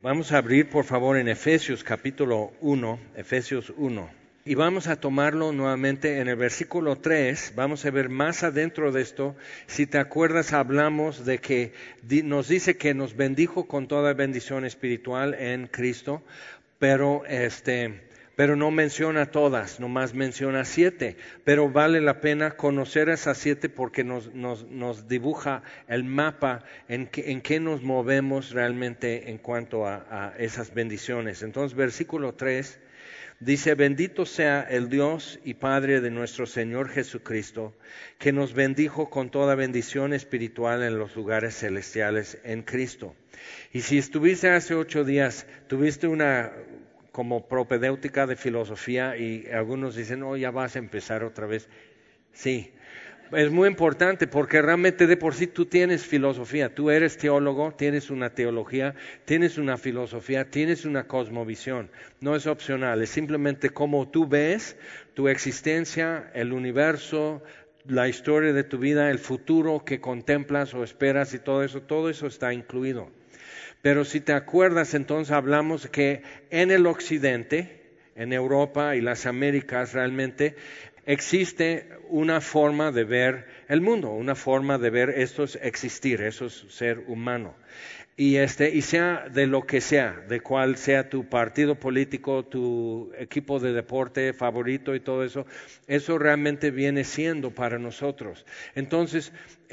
Vamos a abrir, por favor, en Efesios capítulo 1, Efesios 1. Y vamos a tomarlo nuevamente en el versículo 3. Vamos a ver más adentro de esto. Si te acuerdas, hablamos de que nos dice que nos bendijo con toda bendición espiritual en Cristo, pero no menciona todas, nomás menciona 7. Pero vale la pena conocer esas 7 porque nos dibuja el mapa en qué nos movemos realmente en cuanto a esas bendiciones. Entonces, versículo 3 dice: bendito sea el Dios y Padre de nuestro Señor Jesucristo, que nos bendijo con toda bendición espiritual en los lugares celestiales en Cristo. Y si estuviste hace 8 días, tuviste una como propedéutica de filosofía y algunos dicen, oh, ya vas a empezar otra vez. Sí, es muy importante porque realmente de por sí tú tienes filosofía, tú eres teólogo, tienes una teología, tienes una filosofía, tienes una cosmovisión. No es opcional, es simplemente cómo tú ves tu existencia, el universo, la historia de tu vida, el futuro que contemplas o esperas y todo eso está incluido. Pero si te acuerdas, entonces hablamos que en el occidente, en Europa y las Américas realmente, existe una forma de ver el mundo, una forma de ver esto es existir, eso es ser humano. Y sea de lo que sea, de cuál sea tu partido político, tu equipo de deporte favorito y todo eso, eso realmente viene siendo para nosotros. Entonces,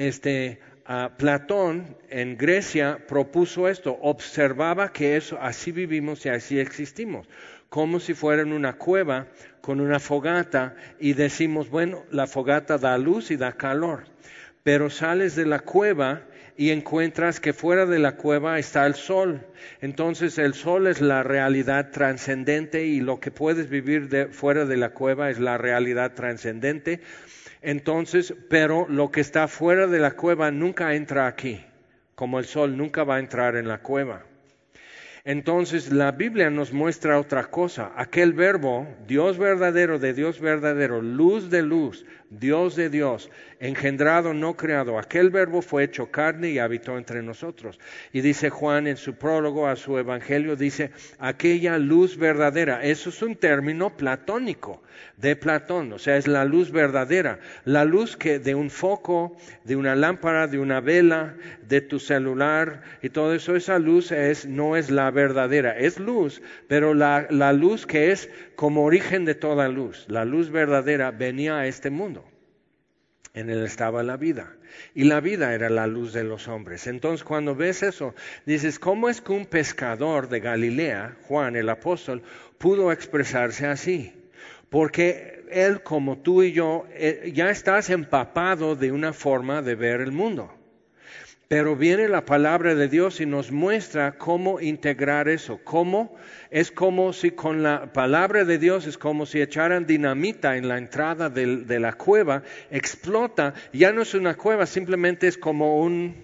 Platón en Grecia propuso esto, observaba que eso, así vivimos y así existimos, como si fuera en una cueva con una fogata y decimos, bueno, la fogata da luz y da calor, pero sales de la cueva y encuentras que fuera de la cueva está el sol. Entonces el sol es la realidad trascendente y lo que puedes vivir fuera de la cueva es la realidad trascendente. Entonces, pero lo que está fuera de la cueva nunca entra aquí, como el sol nunca va a entrar en la cueva. Entonces la Biblia nos muestra otra cosa, aquel verbo, Dios verdadero de Dios verdadero, luz de luz, Dios de Dios, engendrado, no creado, aquel verbo fue hecho carne y habitó entre nosotros. Y dice Juan en su prólogo a su evangelio, dice, aquella luz verdadera, eso es un término platónico, de Platón, o sea, es la luz verdadera, la luz que de un foco, de una lámpara, de una vela, de tu celular y todo eso, esa luz no es la verdadera, es luz, pero la luz que es como origen de toda luz, la luz verdadera venía a este mundo. En él estaba la vida, y la vida era la luz de los hombres. Entonces cuando ves eso, dices, ¿cómo es que un pescador de Galilea, Juan el apóstol, pudo expresarse así? Porque él, como tú y yo, ya estás empapado de una forma de ver el mundo. Pero viene la palabra de Dios y nos muestra cómo integrar eso. Es como si con la palabra de Dios es como si echaran dinamita en la entrada de la cueva, explota. Ya no es una cueva, simplemente es como un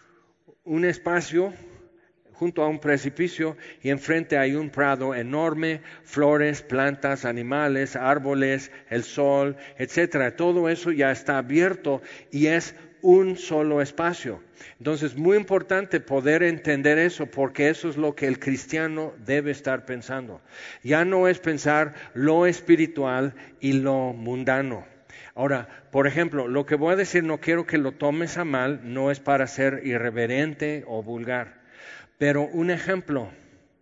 espacio junto a un precipicio y enfrente hay un prado enorme, flores, plantas, animales, árboles, el sol, etcétera. Todo eso ya está abierto y es un solo espacio. Entonces, muy importante poder entender eso, porque eso es lo que el cristiano debe estar pensando. Ya no es pensar lo espiritual y lo mundano. Ahora, por ejemplo, lo que voy a decir, no quiero que lo tomes a mal, no es para ser irreverente o vulgar. Pero un ejemplo,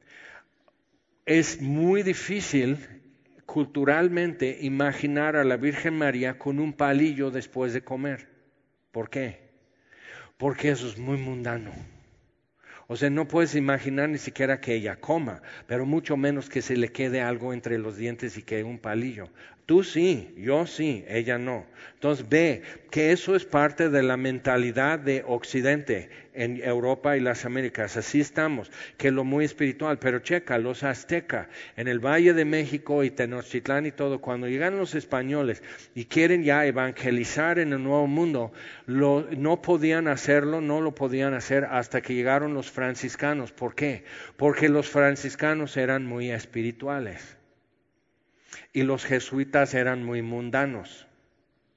es muy difícil culturalmente imaginar a la Virgen María con un palillo después de comer. ¿Por qué? Porque eso es muy mundano. O sea, no puedes imaginar ni siquiera que ella coma, pero mucho menos que se le quede algo entre los dientes y que un palillo. Tú sí, yo sí, ella no. Entonces ve que eso es parte de la mentalidad de Occidente en Europa y las Américas. Así estamos, que es lo muy espiritual. Pero checa, los aztecas en el Valle de México y Tenochtitlán y todo, cuando llegan los españoles y quieren ya evangelizar en el Nuevo Mundo, no podían hacerlo, no lo podían hacer hasta que llegaron los franciscanos. ¿Por qué? Porque los franciscanos eran muy espirituales y los jesuitas eran muy mundanos.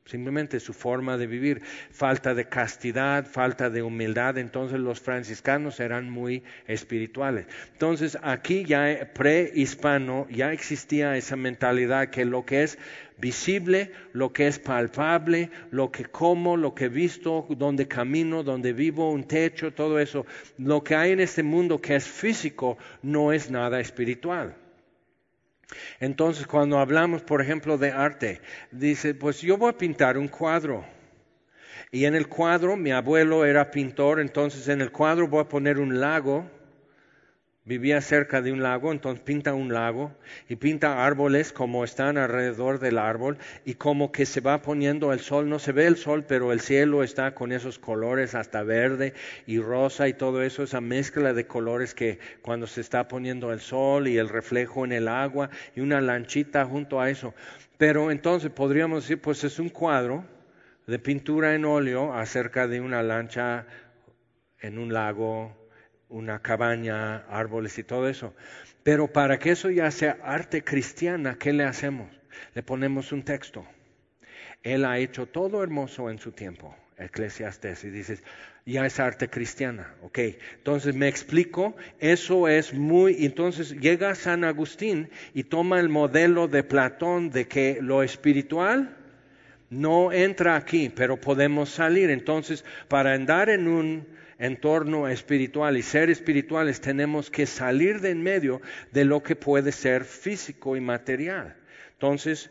simplemente su forma de vivir, falta de castidad, falta de humildad. Entonces los franciscanos eran muy espirituales. Entonces aquí ya prehispano ya existía esa mentalidad que lo que es visible, lo que es palpable, lo que como, lo que he visto, donde camino, donde vivo, un techo, todo eso, lo que hay en este mundo que es físico no es nada espiritual. Entonces, cuando hablamos, por ejemplo, de arte, dice, pues yo voy a pintar un cuadro. Y en el cuadro, mi abuelo era pintor, entonces en el cuadro voy a poner un lago. Vivía cerca de un lago, entonces pinta un lago y pinta árboles como están alrededor del árbol y como que se va poniendo el sol. No se ve el sol, pero el cielo está con esos colores hasta verde y rosa y todo eso, esa mezcla de colores que cuando se está poniendo el sol y el reflejo en el agua y una lanchita junto a eso. Pero entonces podríamos decir, pues es un cuadro de pintura en óleo acerca de una lancha en un lago, una cabaña, árboles y todo eso. Pero para que eso ya sea arte cristiana, ¿qué le hacemos? Le ponemos un texto. Él ha hecho todo hermoso en su tiempo, Eclesiastés, y dices, ya es arte cristiana, ok. Entonces me explico, eso es muy, entonces llega San Agustín y toma el modelo de Platón de que lo espiritual no entra aquí, pero podemos salir. Entonces, para andar en un entorno espiritual y ser espirituales tenemos que salir de en medio de lo que puede ser físico y material. Entonces,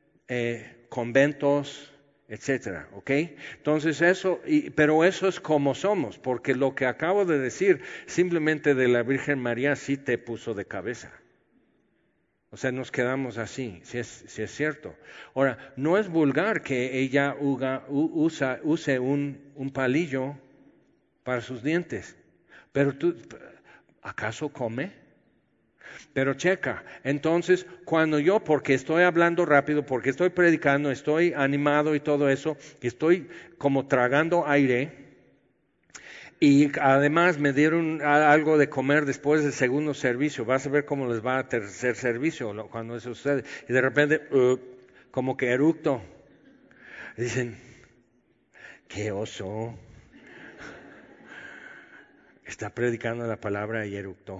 conventos, etcétera, ¿ok? Entonces eso, pero eso es como somos, porque lo que acabo de decir simplemente de la Virgen María sí te puso de cabeza. O sea, nos quedamos así, si es cierto. Ahora, no es vulgar que ella use un palillo para sus dientes. Pero tú, ¿acaso come? Pero checa, entonces cuando yo, porque estoy hablando rápido, porque estoy predicando, estoy animado y todo eso, estoy como tragando aire, y además me dieron algo de comer después del segundo servicio, vas a ver cómo les va a tercer servicio cuando eso sucede, y de repente, como que eructo, dicen, qué oso. Está predicando la palabra y eructó.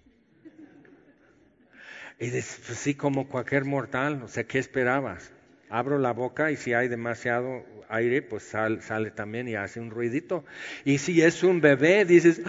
Y dice, pues sí, como cualquier mortal, o sea, ¿qué esperabas? Abro la boca y si hay demasiado aire, pues sale también y hace un ruidito. Y si es un bebé, dices,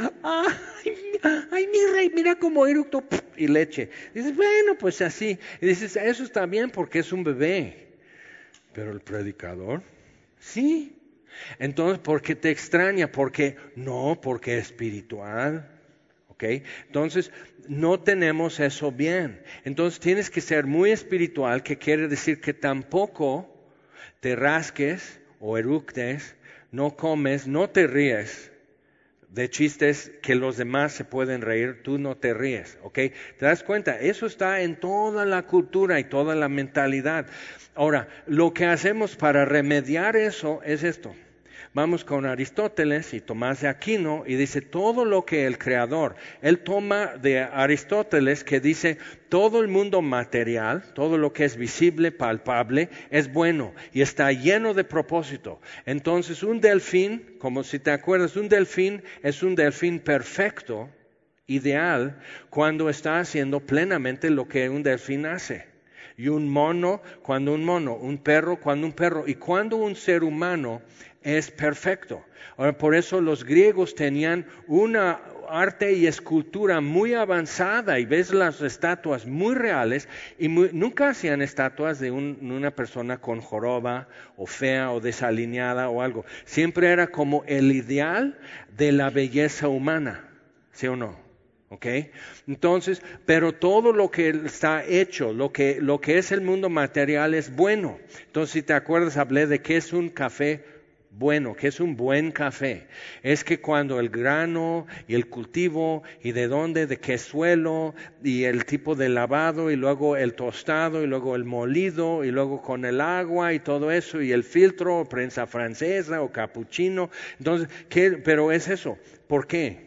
ay, mi rey, mira cómo eructó, y leche. Dices, bueno, pues así. Y dices, eso está bien porque es un bebé. Pero el predicador, sí. Entonces, ¿por qué te extraña? Porque es espiritual, ¿ok? Entonces, no tenemos eso bien. Entonces, tienes que ser muy espiritual, que quiere decir que tampoco te rasques o eructes, no comes, no te ríes de chistes que los demás se pueden reír, tú no te ríes, ¿ok? ¿Te das cuenta? Eso está en toda la cultura y toda la mentalidad. Ahora, lo que hacemos para remediar eso es esto. Vamos con Aristóteles y Tomás de Aquino y dice todo lo que el creador, él toma de Aristóteles que dice todo el mundo material, todo lo que es visible, palpable, es bueno y está lleno de propósito. Entonces un delfín, como si te acuerdas, un delfín es un delfín perfecto, ideal, cuando está haciendo plenamente lo que un delfín hace. Y un mono, cuando un mono, un perro, cuando un perro, y cuando un ser humano es perfecto. Ahora, por eso los griegos tenían una arte y escultura muy avanzada y ves las estatuas muy reales y nunca hacían estatuas de una persona con joroba o fea o desalineada o algo. Siempre era como el ideal de la belleza humana, ¿sí o no? ¿Ok? Entonces, pero todo lo que está hecho, lo que es el mundo material es bueno. Entonces, si te acuerdas, hablé de qué es un café bueno, que es un buen café. Es que cuando el grano y el cultivo y de qué suelo y el tipo de lavado y luego el tostado y luego el molido y luego con el agua y todo eso y el filtro, prensa francesa o capuchino. Entonces, pero es eso. ¿Por qué?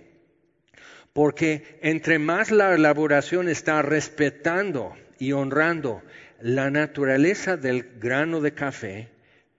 Porque entre más la elaboración está respetando y honrando la naturaleza del grano de café,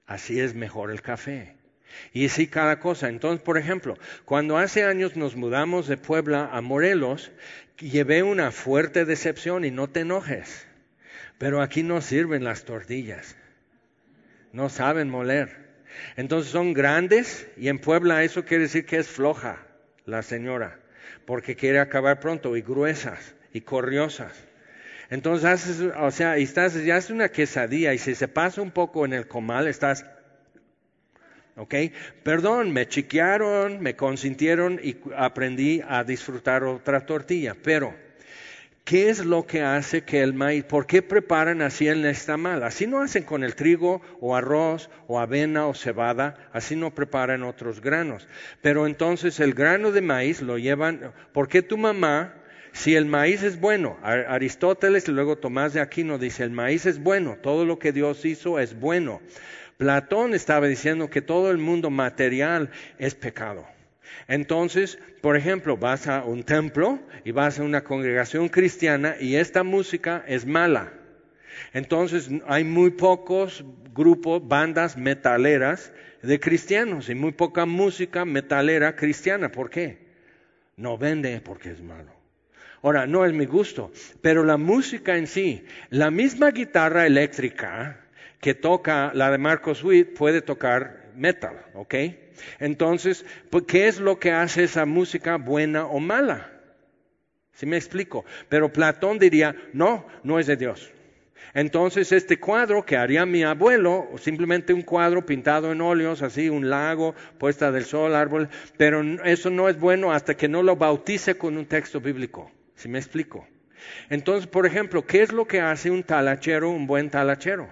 así es mejor el café. Y así cada cosa. Entonces, por ejemplo, cuando hace años nos mudamos de Puebla a Morelos, llevé una fuerte decepción y no te enojes. Pero aquí no sirven las tortillas. No saben moler. Entonces son grandes y en Puebla eso quiere decir que es floja la señora, porque quiere acabar pronto, y gruesas y corriosas. Entonces haces, o sea, ya haces una quesadilla y si se pasa un poco en el comal estás, ¿ok? Perdón, me chiquearon, me consintieron y aprendí a disfrutar otra tortilla, pero ¿qué es lo que hace que el maíz, por qué preparan así el nixtamal? Así no hacen con el trigo o arroz o avena o cebada, así no preparan otros granos. Pero entonces el grano de maíz lo llevan, ¿por qué tu mamá, si el maíz es bueno? Aristóteles y luego Tomás de Aquino dice, el maíz es bueno, todo lo que Dios hizo es bueno. Platón estaba diciendo que todo el mundo material es pecado. Entonces, por ejemplo, vas a un templo y vas a una congregación cristiana y esta música es mala. Entonces, hay muy pocos grupos, bandas metaleras de cristianos y muy poca música metalera cristiana. ¿Por qué? No vende porque es malo. Ahora, no es mi gusto, pero la música en sí, la misma guitarra eléctrica que toca la de Marcos Witt puede tocar metal, ¿ok? Entonces, ¿qué es lo que hace esa música buena o mala? ¿Sí me explico? Pero Platón diría, no es de Dios. Entonces, este cuadro que haría mi abuelo, simplemente un cuadro pintado en óleos, así, un lago, puesta del sol, árbol, pero eso no es bueno hasta que no lo bautice con un texto bíblico. ¿Sí me explico? Entonces, por ejemplo, ¿qué es lo que hace un talachero, un buen talachero?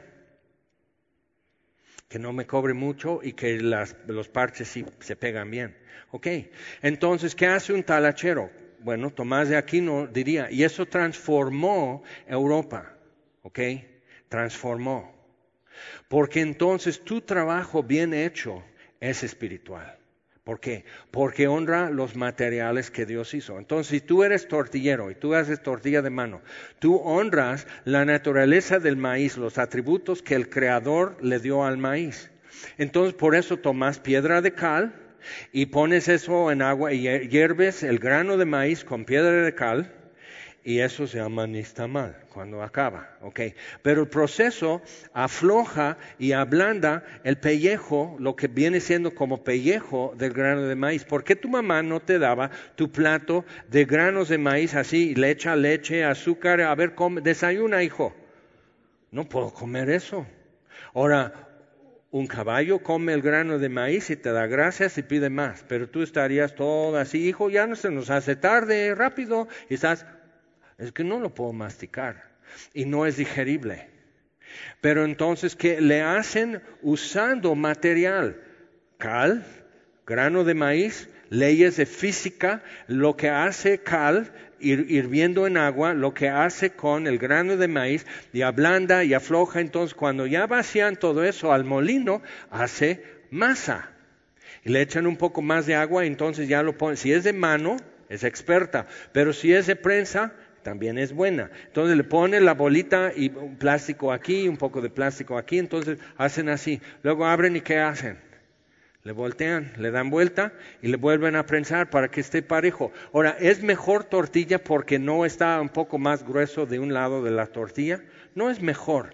Que no me cobre mucho y que los parches sí se pegan bien. Ok, entonces, ¿qué hace un talachero? Bueno, Tomás de Aquino diría, y eso transformó Europa, ok, transformó. Porque entonces tu trabajo bien hecho es espiritual. ¿Por qué? Porque honra los materiales que Dios hizo. Entonces, si tú eres tortillero y tú haces tortilla de mano, tú honras la naturaleza del maíz, los atributos que el Creador le dio al maíz. Entonces, por eso tomas piedra de cal y pones eso en agua y hierves el grano de maíz con piedra de cal. Y eso se llama nixtamal cuando acaba, ¿ok? Pero el proceso afloja y ablanda el pellejo, lo que viene siendo como pellejo del grano de maíz. ¿Por qué tu mamá no te daba tu plato de granos de maíz así, le echa leche, azúcar, a ver, desayuna, hijo? No puedo comer eso. Ahora, un caballo come el grano de maíz y te da gracias y pide más, pero tú estarías todo así, hijo, ya no se nos hace tarde, rápido, y estás... Es que no lo puedo masticar y no es digerible. Pero entonces, ¿qué le hacen usando material? Cal, grano de maíz, leyes de física, lo que hace cal, hirviendo en agua, lo que hace con el grano de maíz, y ablanda y afloja. Entonces, cuando ya vacían todo eso al molino, hace masa. Y le echan un poco más de agua, entonces ya lo ponen. Si es de mano, es experta, pero si es de prensa, también es buena. Entonces le ponen la bolita y un plástico aquí, un poco de plástico aquí, entonces hacen así. Luego abren y ¿qué hacen? Le voltean, le dan vuelta y le vuelven a prensar para que esté parejo. Ahora, ¿es mejor tortilla porque no está un poco más grueso de un lado de la tortilla? No es mejor.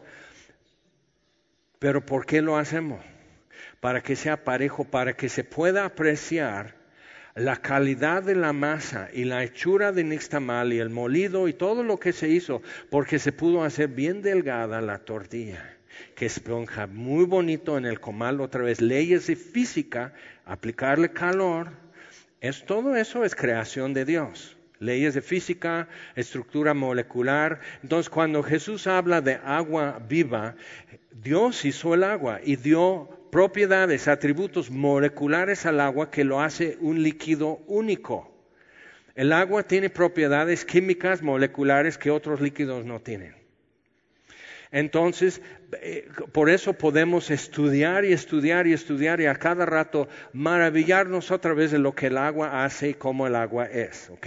Pero ¿por qué lo hacemos? Para que sea parejo, para que se pueda apreciar la calidad de la masa y la hechura de nixtamal y el molido y todo lo que se hizo, porque se pudo hacer bien delgada la tortilla, que esponja muy bonito en el comal, otra vez, leyes de física, aplicarle calor, todo eso es creación de Dios. Leyes de física, estructura molecular. Entonces, cuando Jesús habla de agua viva, Dios hizo el agua y dio propiedades, atributos moleculares al agua que lo hace un líquido único. El agua tiene propiedades químicas moleculares que otros líquidos no tienen. Entonces, por eso podemos estudiar y estudiar y estudiar y a cada rato maravillarnos otra vez de lo que el agua hace y cómo el agua es, ¿ok?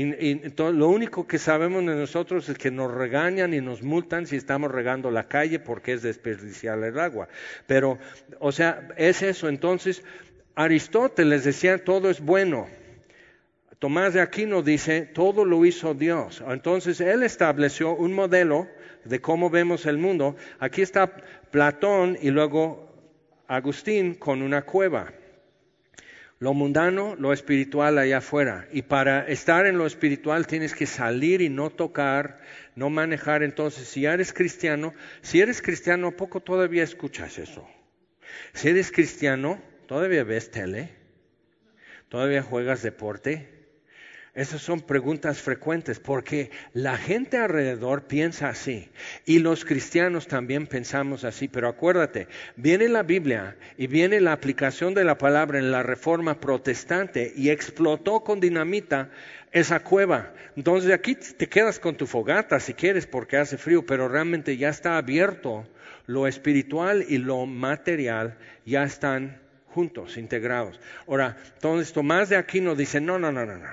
Lo único que sabemos de nosotros es que nos regañan y nos multan si estamos regando la calle porque es desperdiciar el agua. Pero, o sea, es eso. Entonces, Aristóteles decía todo es bueno. Tomás de Aquino dice, todo lo hizo Dios. Entonces, él estableció un modelo de cómo vemos el mundo. Aquí está Platón y luego Agustín con una cueva. Lo mundano, lo espiritual allá afuera. Y para estar en lo espiritual tienes que salir y no tocar, no manejar. Entonces, si eres cristiano, ¿a poco todavía escuchas eso? Si eres cristiano, ¿todavía ves tele? ¿Todavía juegas deporte? Esas son preguntas frecuentes porque la gente alrededor piensa así y los cristianos también pensamos así, pero acuérdate, viene la Biblia y viene la aplicación de la palabra en la Reforma Protestante y explotó con dinamita esa cueva. Entonces aquí te quedas con tu fogata si quieres porque hace frío, pero realmente ya está abierto, lo espiritual y lo material ya están juntos, integrados. Ahora, entonces Tomás de Aquino dice, no.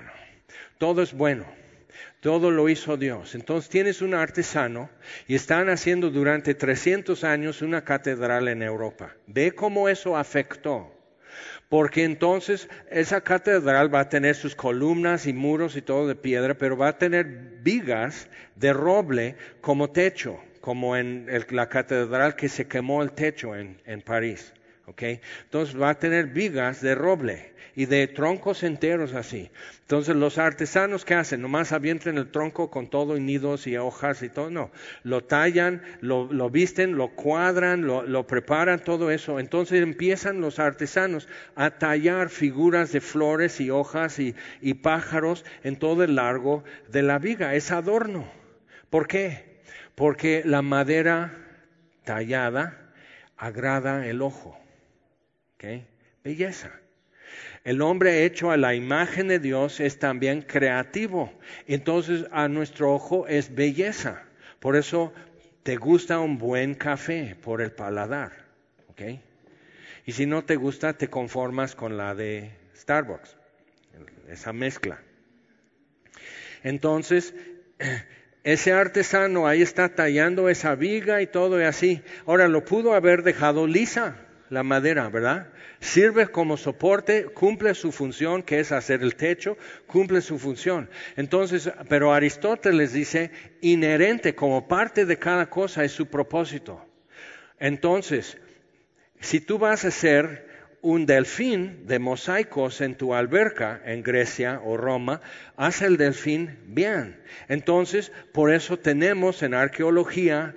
Todo es bueno, todo lo hizo Dios. Entonces tienes un artesano y están haciendo durante 300 años una catedral en Europa. Ve cómo eso afectó. Porque entonces esa catedral va a tener sus columnas y muros y todo de piedra, pero va a tener vigas de roble como techo, como en la catedral que se quemó el techo en París. ¿Okay? Entonces va a tener vigas de roble y de troncos enteros así. Entonces los artesanos, ¿qué hacen? Nomás avientan el tronco con todo y nidos y hojas y todo. No, lo tallan, lo visten, lo cuadran, lo preparan, todo eso. Entonces empiezan los artesanos a tallar figuras de flores y hojas y pájaros en todo el largo de la viga. Es adorno. ¿Por qué? Porque la madera tallada agrada el ojo. ¿Okay? Belleza. El hombre hecho a la imagen de Dios es también creativo. Entonces a nuestro ojo es belleza. Por eso te gusta un buen café por el paladar. ¿Okay? Y si no te gusta, te conformas con la de Starbucks. Esa mezcla. Entonces, ese artesano ahí está tallando esa viga y todo y así. Ahora, lo pudo haber dejado lisa. La madera, ¿verdad? Sirve como soporte, cumple su función, que es hacer el techo, cumple su función. Entonces, pero Aristóteles dice, inherente como parte de cada cosa es su propósito. Entonces, si tú vas a hacer un delfín de mosaicos en tu alberca en Grecia o Roma, haz el delfín bien. Entonces, por eso tenemos en arqueología,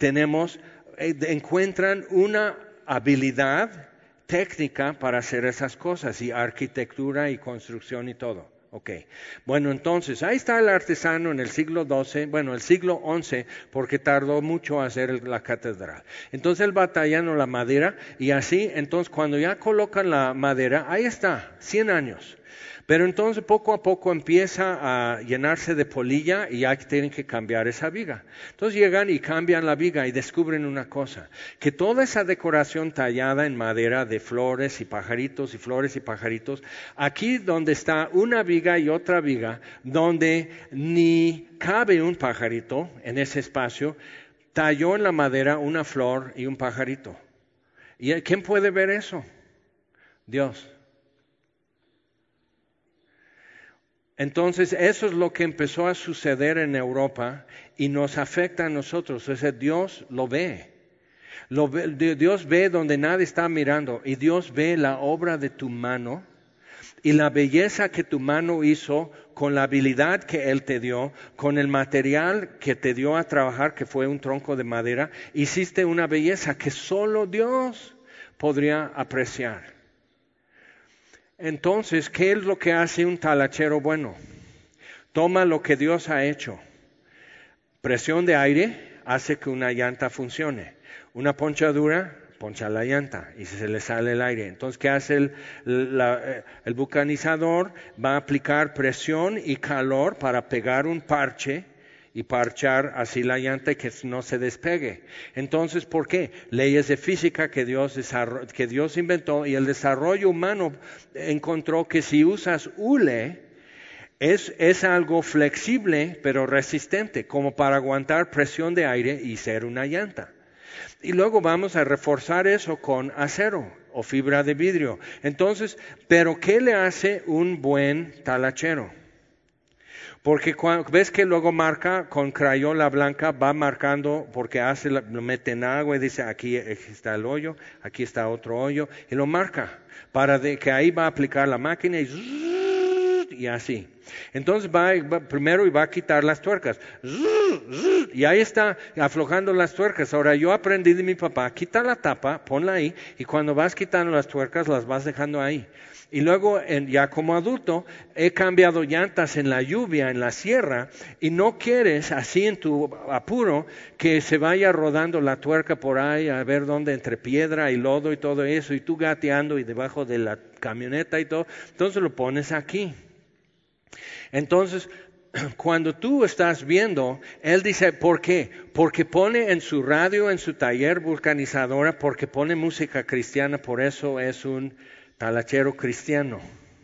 encuentran una habilidad técnica para hacer esas cosas y arquitectura y construcción y todo. Okay. Bueno, entonces, ahí está el artesano en el siglo XII, el siglo XI, porque tardó mucho a hacer la catedral. Entonces él va tallando la madera y así, entonces cuando ya colocan la madera, ahí está, 100 años. Pero entonces poco a poco empieza a llenarse de polilla y ya tienen que cambiar esa viga. Entonces llegan y cambian la viga y descubren una cosa, que toda esa decoración tallada en madera de flores y pajaritos y flores y pajaritos, aquí donde está una viga y otra viga, donde ni cabe un pajarito en ese espacio, talló en la madera una flor y un pajarito. ¿Y quién puede ver eso? Dios. Entonces, eso es lo que empezó a suceder en Europa y nos afecta a nosotros. O sea, Dios lo ve. Dios ve donde nadie está mirando y Dios ve la obra de tu mano y la belleza que tu mano hizo con la habilidad que Él te dio, con el material que te dio a trabajar, que fue un tronco de madera. Hiciste una belleza que solo Dios podría apreciar. Entonces, ¿qué es lo que hace un talachero bueno? Toma lo que Dios ha hecho. Presión de aire hace que una llanta funcione. Una ponchadura, poncha la llanta y se le sale el aire. Entonces, ¿qué hace el vulcanizador? Va a aplicar presión y calor para pegar un parche y parchar así la llanta y que no se despegue. Entonces, ¿por qué? Leyes de física que Dios inventó, y el desarrollo humano encontró que si usas hule, es algo flexible pero resistente, como para aguantar presión de aire y ser una llanta. Y luego vamos a reforzar eso con acero o fibra de vidrio. Entonces, ¿pero qué le hace un buen talachero? Porque ves que luego marca con crayola blanca, va marcando, porque lo mete en agua y dice, aquí está el hoyo, aquí está otro hoyo, y lo marca, para que ahí va a aplicar la máquina y así. Entonces primero va a quitar las tuercas, y ahí está aflojando las tuercas. Ahora yo aprendí de mi papá, quita la tapa, ponla ahí, y cuando vas quitando las tuercas, las vas dejando ahí. Y luego, ya como adulto, he cambiado llantas en la lluvia, en la sierra, y no quieres, así en tu apuro, que se vaya rodando la tuerca por ahí, a ver dónde, entre piedra y lodo y todo eso, y tú gateando y debajo de la camioneta y todo. Entonces lo pones aquí. Entonces, cuando tú estás viendo, él dice, ¿por qué? Porque pone en su radio, en su taller vulcanizadora, porque pone música cristiana, por eso es un talachero cristiano.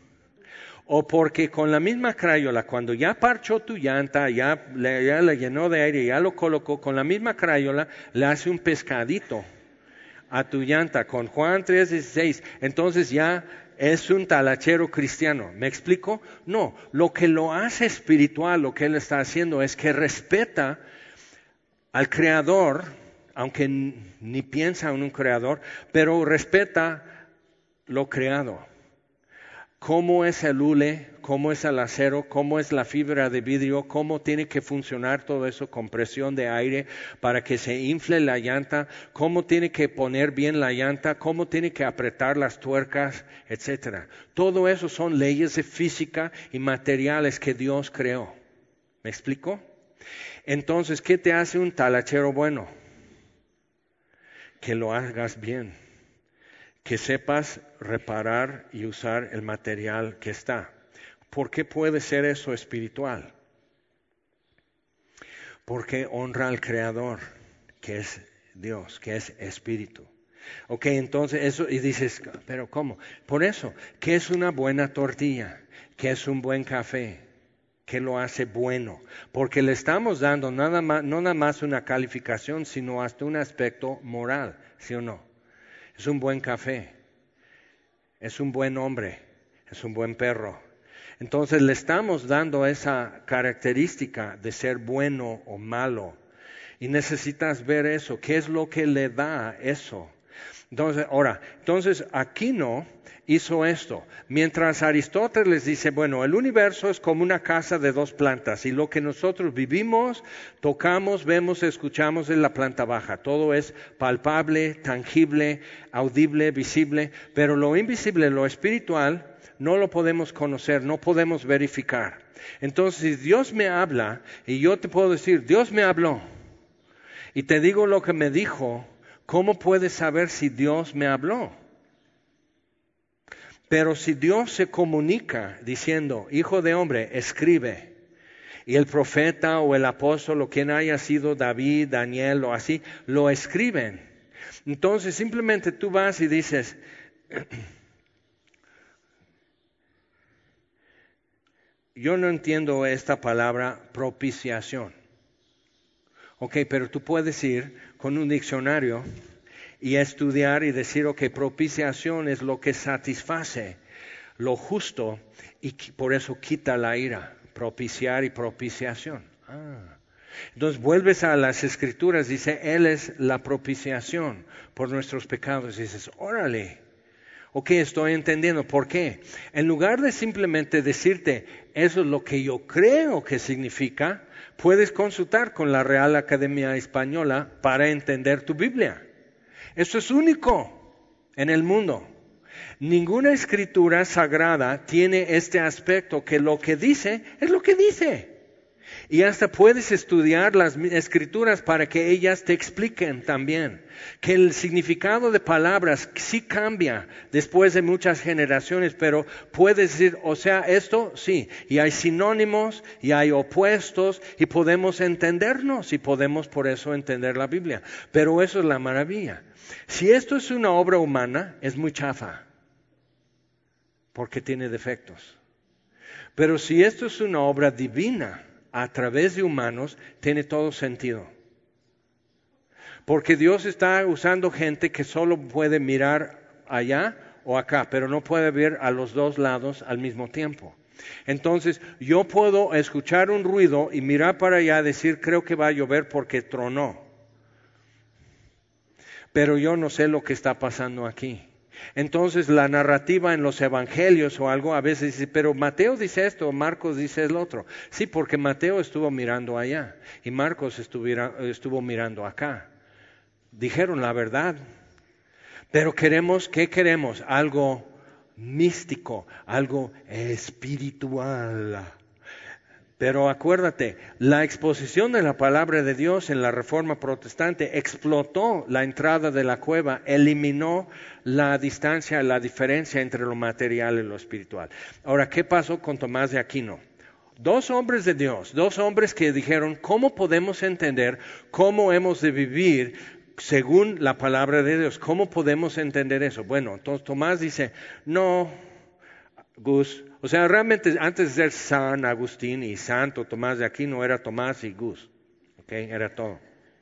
O porque con la misma crayola, cuando ya parchó tu llanta, ya le llenó de aire, ya lo colocó, con la misma crayola le hace un pescadito a tu llanta, con Juan 3:16. Entonces ya es un talachero cristiano. ¿Me explico? No, lo que lo hace espiritual, lo que él está haciendo es que respeta al Creador, aunque ni piensa en un Creador, pero respeta lo creado. Cómo es el hule, cómo es el acero, cómo es la fibra de vidrio, cómo tiene que funcionar todo eso con presión de aire para que se infle la llanta, cómo tiene que poner bien la llanta, cómo tiene que apretar las tuercas, etcétera. Todo eso son leyes de física y materiales que Dios creó. ¿Me explico? Entonces, ¿qué te hace un talachero bueno? Que lo hagas bien. Que sepas reparar y usar el material que está. ¿Por qué puede ser eso espiritual? Porque honra al Creador, que es Dios, que es Espíritu. Ok, entonces eso, y dices, ¿pero cómo? Por eso, ¿qué es una buena tortilla? ¿Qué es un buen café? ¿Qué lo hace bueno? Porque le estamos dando no nada más una calificación, sino hasta un aspecto moral, ¿sí o no? Es un buen café, es un buen hombre, es un buen perro. Entonces le estamos dando esa característica de ser bueno o malo. Y necesitas ver eso, qué es lo que le da eso. Entonces Aquino hizo esto. Mientras Aristóteles dice, bueno, el universo es como una casa de 2 plantas y lo que nosotros vivimos, tocamos, vemos, escuchamos es la planta baja. Todo es palpable, tangible, audible, visible, pero lo invisible, lo espiritual, no lo podemos conocer, no podemos verificar. Entonces, si Dios me habla y yo te puedo decir, Dios me habló y te digo lo que me dijo, ¿cómo puedes saber si Dios me habló? Pero si Dios se comunica diciendo, hijo de hombre, escribe, y el profeta o el apóstol o quien haya sido David, Daniel o así, lo escriben. Entonces simplemente tú vas y dices, yo no entiendo esta palabra propiciación. Ok, pero tú puedes ir con un diccionario y estudiar y decir, ok, propiciación es lo que satisface lo justo y por eso quita la ira, propiciar y propiciación. Entonces vuelves a las escrituras, dice, Él es la propiciación por nuestros pecados. Y dices, órale, ok, estoy entendiendo. ¿Por qué? En lugar de simplemente decirte, eso es lo que yo creo que significa, puedes consultar con la Real Academia Española para entender tu Biblia. Eso es único en el mundo. Ninguna escritura sagrada tiene este aspecto que lo que dice es lo que dice. Y hasta puedes estudiar las escrituras para que ellas te expliquen también que el significado de palabras sí cambia después de muchas generaciones, pero puedes decir, o sea, esto sí, y hay sinónimos y hay opuestos y podemos entendernos y podemos por eso entender la Biblia. Pero eso es la maravilla. Si esto es una obra humana, es muy chafa, porque tiene defectos. Pero si esto es una obra divina, a través de humanos, tiene todo sentido. Porque Dios está usando gente que solo puede mirar allá o acá, pero no puede ver a los dos lados al mismo tiempo. Entonces, yo puedo escuchar un ruido y mirar para allá y decir, creo que va a llover porque tronó. Pero yo no sé lo que está pasando aquí. Entonces la narrativa en los evangelios o algo a veces dice, pero Mateo dice esto, Marcos dice el otro. Sí, porque Mateo estuvo mirando allá y Marcos estuvo mirando acá. Dijeron la verdad. Pero ¿qué queremos? Algo místico, algo espiritual. Pero acuérdate, la exposición de la palabra de Dios en la Reforma Protestante explotó la entrada de la cueva, eliminó la distancia, la diferencia entre lo material y lo espiritual. Ahora, ¿qué pasó con Tomás de Aquino? Dos hombres de Dios, dos hombres que dijeron, ¿cómo podemos entender cómo hemos de vivir según la palabra de Dios? ¿Cómo podemos entender eso? Bueno, entonces Tomás dice, no, Gus, o sea, realmente antes de ser San Agustín y Santo Tomás de Aquino era Tomás y Gus, ¿ok? Era todo.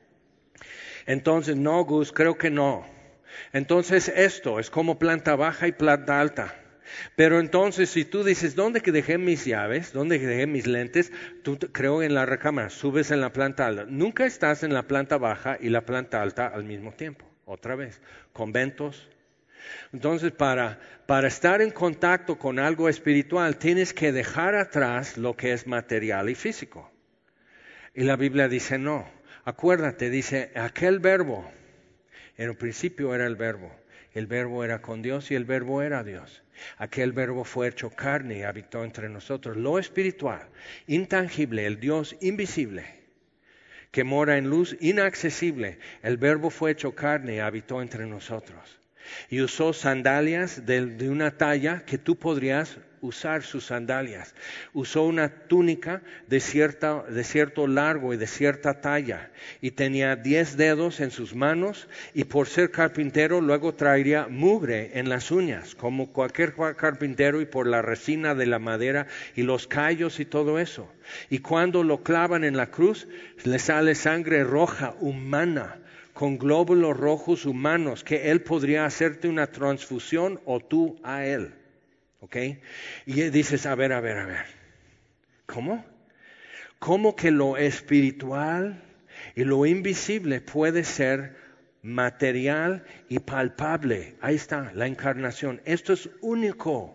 Entonces, no, Gus, creo que no. Entonces esto es como planta baja y planta alta. Pero entonces si tú dices, ¿dónde que dejé mis llaves? ¿Dónde que dejé mis lentes? Tú creo en la recámara, subes en la planta alta. Nunca estás en la planta baja y la planta alta al mismo tiempo. Otra vez, conventos. Entonces, para estar en contacto con algo espiritual, tienes que dejar atrás lo que es material y físico. Y la Biblia dice no. Acuérdate, dice, aquel verbo, en el principio era el verbo era con Dios y el verbo era Dios. Aquel verbo fue hecho carne y habitó entre nosotros. Lo espiritual, intangible, el Dios invisible, que mora en luz inaccesible, el verbo fue hecho carne y habitó entre nosotros. Y usó sandalias de una talla que tú podrías usar sus sandalias. Usó una túnica de cierto largo y de cierta talla. Y tenía 10 dedos en sus manos. Y por ser carpintero luego traería mugre en las uñas, como cualquier carpintero, y por la resina de la madera y los callos y todo eso. Y cuando lo clavan en la cruz, le sale sangre roja humana, con glóbulos rojos humanos, que Él podría hacerte una transfusión o tú a Él. ¿Ok? Y dices, a ver. ¿Cómo? ¿Cómo que lo espiritual y lo invisible puede ser material y palpable? Ahí está, la encarnación. Esto es único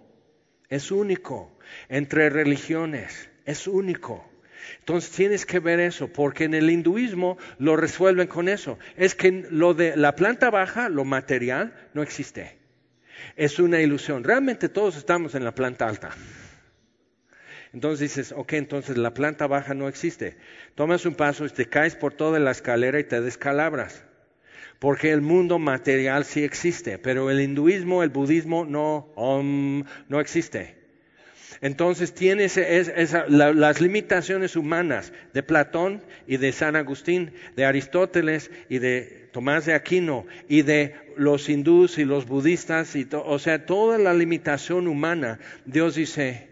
entre religiones, es único. Entonces tienes que ver eso, porque en el hinduismo lo resuelven con eso. Es que lo de la planta baja, lo material, no existe. Es una ilusión. Realmente todos estamos en la planta alta. Entonces dices, ok, entonces la planta baja no existe. Tomas un paso y te caes por toda la escalera y te descalabras. Porque el mundo material sí existe, pero el hinduismo, el budismo no existe. Entonces tienes las limitaciones humanas de Platón y de San Agustín, de Aristóteles y de Tomás de Aquino y de los hindús y los budistas, o sea, toda la limitación humana. Dios dice,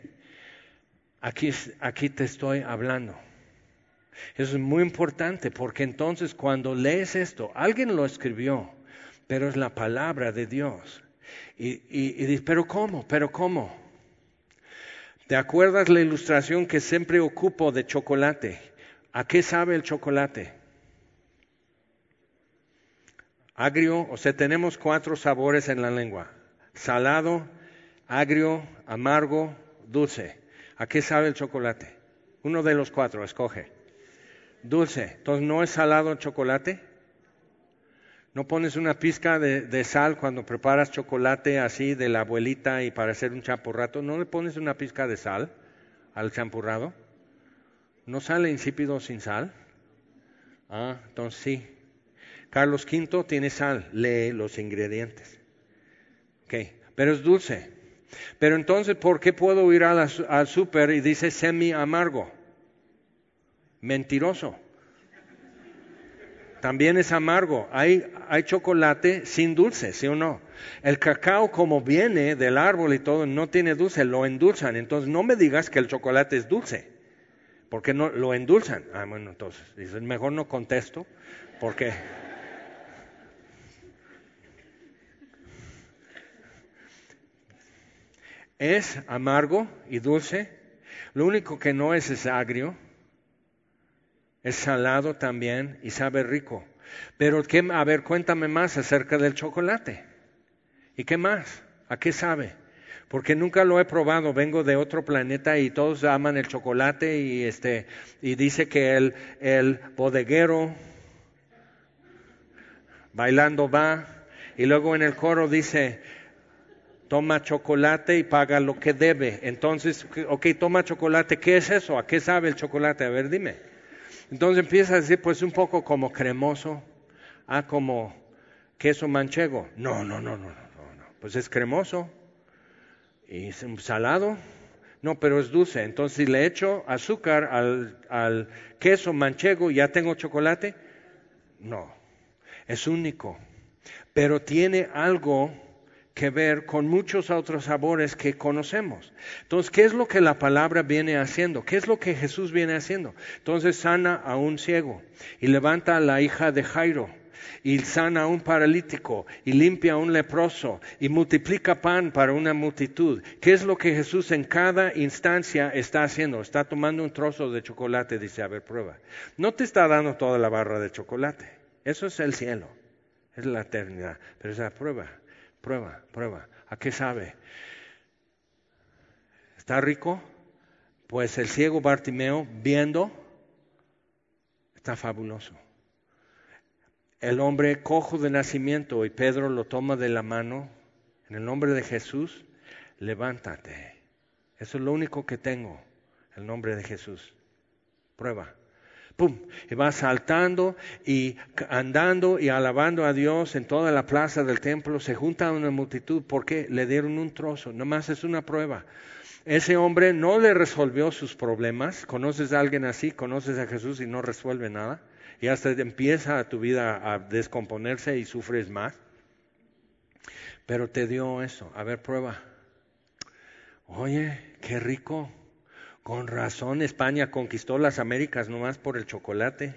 aquí te estoy hablando. Eso es muy importante, porque entonces cuando lees esto, alguien lo escribió, pero es la palabra de Dios. Y dices, ¿pero cómo? ¿Te acuerdas la ilustración que siempre ocupo de chocolate? ¿A qué sabe el chocolate? Agrio, o sea, tenemos 4 sabores en la lengua. Salado, agrio, amargo, dulce. ¿A qué sabe el chocolate? Uno de los 4, escoge. Dulce. Entonces, ¿no es salado el chocolate? ¿No pones una pizca de sal cuando preparas chocolate así de la abuelita y para hacer un champurrado? ¿No le pones una pizca de sal al champurrado? ¿No sale insípido sin sal? Ah, entonces sí. Carlos V tiene sal, lee los ingredientes. Ok, pero es dulce. Pero entonces, ¿por qué puedo ir al súper y dice semi amargo? Mentiroso. También es amargo. Hay chocolate sin dulce, ¿sí o no? El cacao, como viene del árbol y todo, no tiene dulce, lo endulzan. Entonces no me digas que el chocolate es dulce, porque no lo endulzan. Ah, bueno, entonces, dices, mejor no contesto, porque es amargo y dulce. Lo único que no es agrio. Es salado también y sabe rico. Pero, a ver, cuéntame más acerca del chocolate. ¿Y qué más? ¿A qué sabe? Porque nunca lo he probado. Vengo de otro planeta y todos aman el chocolate y dice que el bodeguero bailando va y luego en el coro dice, toma chocolate y paga lo que debe. Entonces, ok, toma chocolate. ¿Qué es eso? ¿A qué sabe el chocolate? A ver, dime. Entonces empieza a decir, pues un poco como cremoso, como queso manchego. No. Pues es cremoso y es salado. No, pero es dulce. Entonces si le echo azúcar al queso manchego, ¿ya tengo chocolate? No, es único. Pero tiene algo que ver con muchos otros sabores que conocemos. Entonces, ¿qué es lo que la palabra viene haciendo? ¿Qué es lo que Jesús viene haciendo? Entonces sana a un ciego y levanta a la hija de Jairo y sana a un paralítico y limpia a un leproso y multiplica pan para una multitud. ¿Qué es lo que Jesús en cada instancia está haciendo? Está tomando un trozo de chocolate, dice, a ver, prueba. No te está dando toda la barra de chocolate. Eso es el cielo, es la eternidad, pero esa prueba. Prueba. ¿A qué sabe? ¿Está rico? Pues el ciego Bartimeo, viendo, está fabuloso. El hombre cojo de nacimiento y Pedro lo toma de la mano, en el nombre de Jesús, levántate. Eso es lo único que tengo, el nombre de Jesús. Prueba. ¡Pum! Y va saltando y andando y alabando a Dios en toda la plaza del templo. Se junta una multitud porque le dieron un trozo. Nomás es una prueba. Ese hombre no le resolvió sus problemas. ¿Conoces a alguien así? ¿Conoces a Jesús y no resuelve nada? Y hasta empieza tu vida a descomponerse y sufres más. Pero te dio eso. A ver, prueba. Oye, qué rico. Con razón España conquistó las Américas nomás por el chocolate.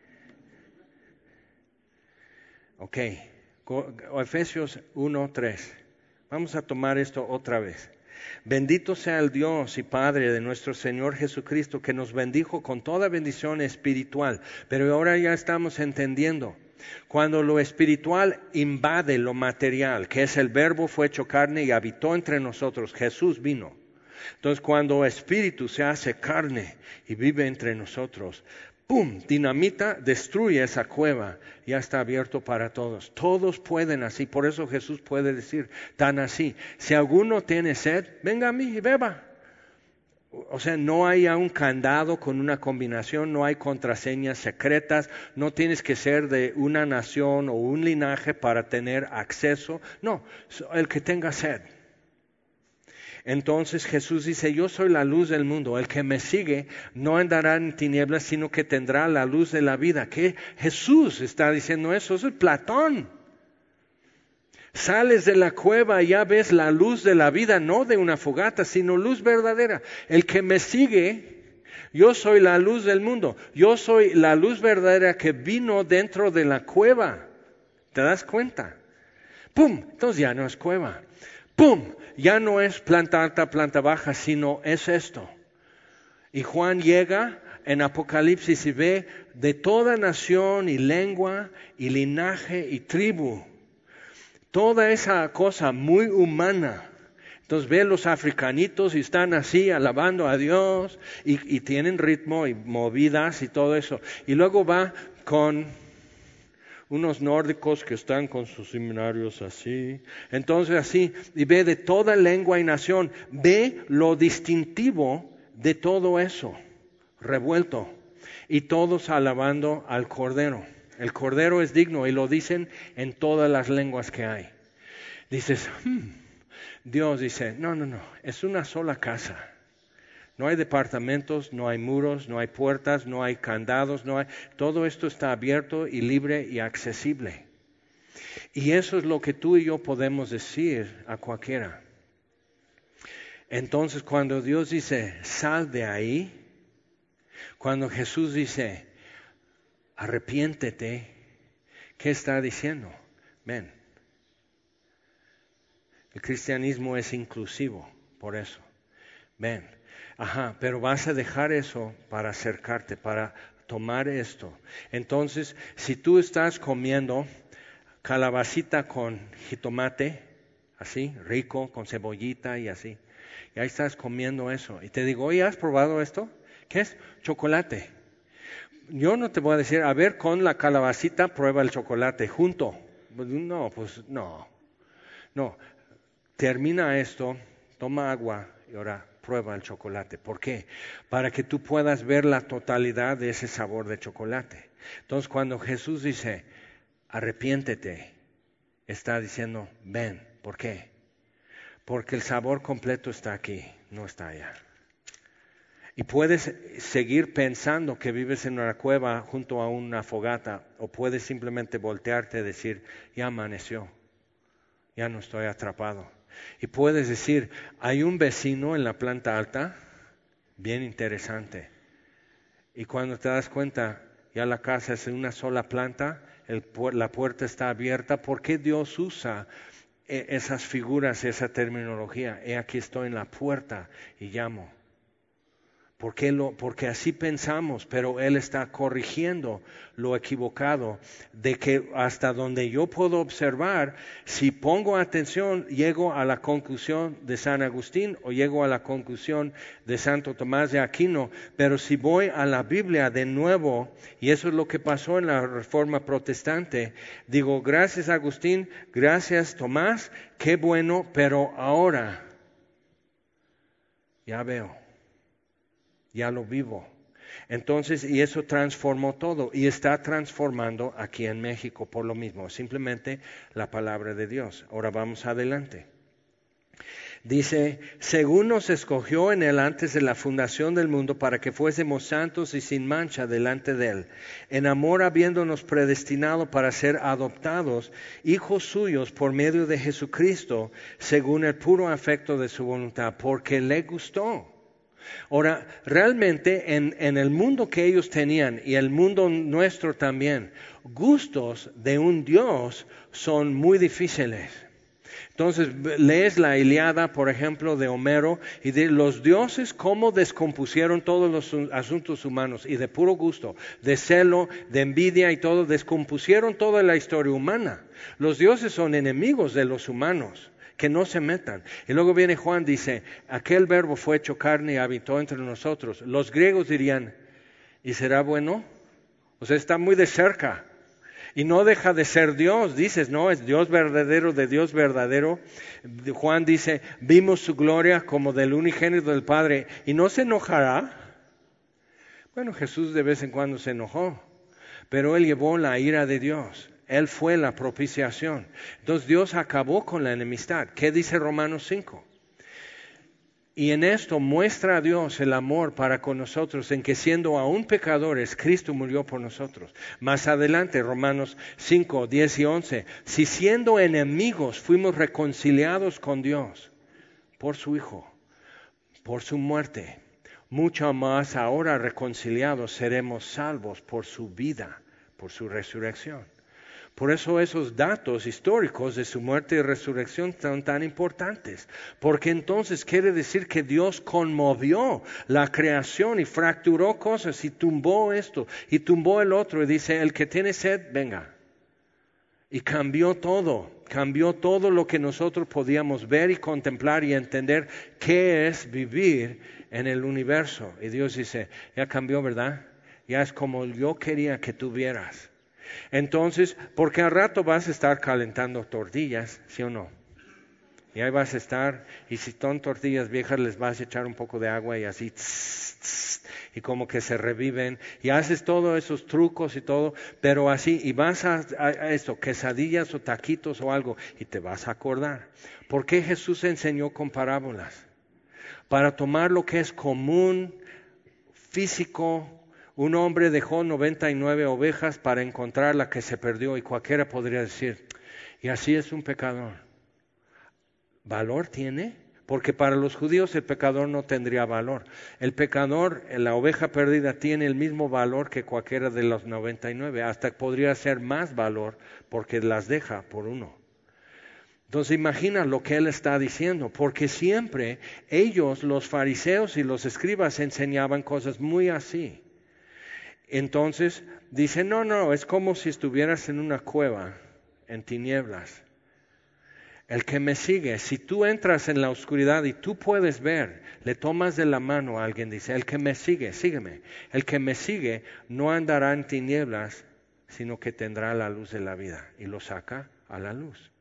Ok, Efesios 1:3. Vamos a tomar esto otra vez. Bendito sea el Dios y Padre de nuestro Señor Jesucristo, que nos bendijo con toda bendición espiritual. Pero ahora ya estamos entendiendo. Cuando lo espiritual invade lo material, que es el Verbo fue hecho carne y habitó entre nosotros, Jesús vino. Entonces cuando Espíritu se hace carne y vive entre nosotros, ¡pum! Dinamita, destruye esa cueva, ya está abierto para todos. Todos pueden así, por eso Jesús puede decir tan así, si alguno tiene sed, venga a mí y beba. O sea, no hay un candado con una combinación, no hay contraseñas secretas, no tienes que ser de una nación o un linaje para tener acceso. No, el que tenga sed. Entonces Jesús dice, yo soy la luz del mundo, el que me sigue no andará en tinieblas, sino que tendrá la luz de la vida. ¿Qué? Jesús está diciendo eso es Platón. Sales de la cueva y ya ves la luz de la vida, no de una fogata, sino luz verdadera. El que me sigue, yo soy la luz del mundo, yo soy la luz verdadera que vino dentro de la cueva. ¿Te das cuenta? ¡Pum! Entonces ya no es cueva. ¡Pum! Ya no es planta alta, planta baja, sino es esto. Y Juan llega en Apocalipsis y ve de toda nación y lengua y linaje y tribu. Toda esa cosa muy humana. Entonces ve los africanitos y están así alabando a Dios y tienen ritmo y movidas y todo eso. Y luego va con unos nórdicos que están con sus seminarios así. Entonces así, y ve de toda lengua y nación, ve lo distintivo de todo eso. revuelto, y todos alabando al Cordero. El Cordero es digno y lo dicen en todas las lenguas que hay. Dices, Dios dice, no, es una sola casa. No hay departamentos, no hay muros, no hay puertas, no hay candados, todo esto está abierto y libre y accesible. Y eso es lo que tú y yo podemos decir a cualquiera. Entonces, cuando Dios dice, sal de ahí, cuando Jesús dice, arrepiéntete, ¿qué está diciendo? Ven. El cristianismo es inclusivo, por eso. Ven. Pero vas a dejar eso para acercarte, para tomar esto. Entonces, si tú estás comiendo calabacita con jitomate, así, rico, con cebollita y así, y ahí estás comiendo eso, y te digo, oye, ¿has probado esto? ¿Qué es? Chocolate. Yo no te voy a decir, a ver, con la calabacita prueba el chocolate junto. No. Termina esto, toma agua y ahora prueba el chocolate. ¿Por qué? Para que tú puedas ver la totalidad de ese sabor de chocolate. Entonces, cuando Jesús dice, arrepiéntete, está diciendo, ven. ¿Por qué? Porque el sabor completo está aquí, no está allá. Y puedes seguir pensando que vives en una cueva junto a una fogata, o puedes simplemente voltearte y decir, ya amaneció, ya no estoy atrapado. Y puedes decir, hay un vecino en la planta alta, bien interesante. Y cuando te das cuenta, ya la casa es en una sola planta, la puerta está abierta. ¿Por qué Dios usa esas figuras, esa terminología? Aquí estoy en la puerta y llamo. Porque así pensamos, pero Él está corrigiendo lo equivocado, de que hasta donde yo puedo observar, si pongo atención, llego a la conclusión de San Agustín o llego a la conclusión de Santo Tomás de Aquino, pero si voy a la Biblia de nuevo, y eso es lo que pasó en la Reforma Protestante, digo, gracias Agustín, gracias Tomás, qué bueno, pero ahora ya veo. Ya lo vivo. Entonces, y eso transformó todo y está transformando aquí en México por lo mismo, simplemente la palabra de Dios. Ahora vamos adelante. Dice, según nos escogió en Él antes de la fundación del mundo para que fuésemos santos y sin mancha delante de Él, en amor habiéndonos predestinado para ser adoptados, hijos suyos por medio de Jesucristo, según el puro afecto de su voluntad, porque le gustó. Ahora, realmente en el mundo que ellos tenían y el mundo nuestro también, gustos de un Dios son muy difíciles. Entonces, lees la Ilíada, por ejemplo, de Homero, y de los dioses cómo descompusieron todos los asuntos humanos, y de puro gusto, de celo, de envidia y todo, descompusieron toda la historia humana. Los dioses son enemigos de los humanos. Que no se metan. Y luego viene Juan, dice, aquel verbo fue hecho carne y habitó entre nosotros. Los griegos dirían, ¿y será bueno? O sea, está muy de cerca. Y no deja de ser Dios. Dices, no, es Dios verdadero de Dios verdadero. Juan dice, vimos su gloria como del unigénito del Padre. ¿Y no se enojará? Bueno, Jesús de vez en cuando se enojó. Pero Él llevó la ira de Dios. Él fue la propiciación. Entonces Dios acabó con la enemistad. ¿Qué dice Romanos 5? Y en esto muestra a Dios el amor para con nosotros, en que siendo aún pecadores, Cristo murió por nosotros. Más adelante, Romanos 5, 10 y 11. Si siendo enemigos fuimos reconciliados con Dios por su Hijo, por su muerte, mucho más ahora reconciliados seremos salvos por su vida, por su resurrección. Por eso esos datos históricos de su muerte y resurrección son tan importantes, porque entonces quiere decir que Dios conmovió la creación y fracturó cosas y tumbó esto y tumbó el otro y dice, el que tiene sed, venga. Y cambió todo lo que nosotros podíamos ver y contemplar y entender qué es vivir en el universo. Y Dios dice, ya cambió, ¿verdad? Ya es como yo quería que tú vieras. Entonces, porque al rato vas a estar calentando tortillas, ¿sí o no? Y ahí vas a estar, y si son tortillas viejas les vas a echar un poco de agua y así, y como que se reviven, y haces todos esos trucos y todo, pero así, y vas a esto, quesadillas o taquitos o algo, y te vas a acordar. ¿Por qué Jesús enseñó con parábolas? Para tomar lo que es común, físico. Un hombre dejó 99 ovejas para encontrar la que se perdió, y cualquiera podría decir, y así es un pecador. ¿Valor tiene? Porque para los judíos el pecador no tendría valor. El pecador, la oveja perdida, tiene el mismo valor que cualquiera de los 99. Hasta podría ser más valor porque las deja por uno. Entonces imagina lo que él está diciendo. Porque siempre ellos, los fariseos y los escribas, enseñaban cosas muy así. Entonces dice, no, es como si estuvieras en una cueva, en tinieblas. El que me sigue, si tú entras en la oscuridad y tú puedes ver, le tomas de la mano a alguien, dice, el que me sigue, sígueme. El que me sigue no andará en tinieblas, sino que tendrá la luz de la vida. Y lo saca a la luz.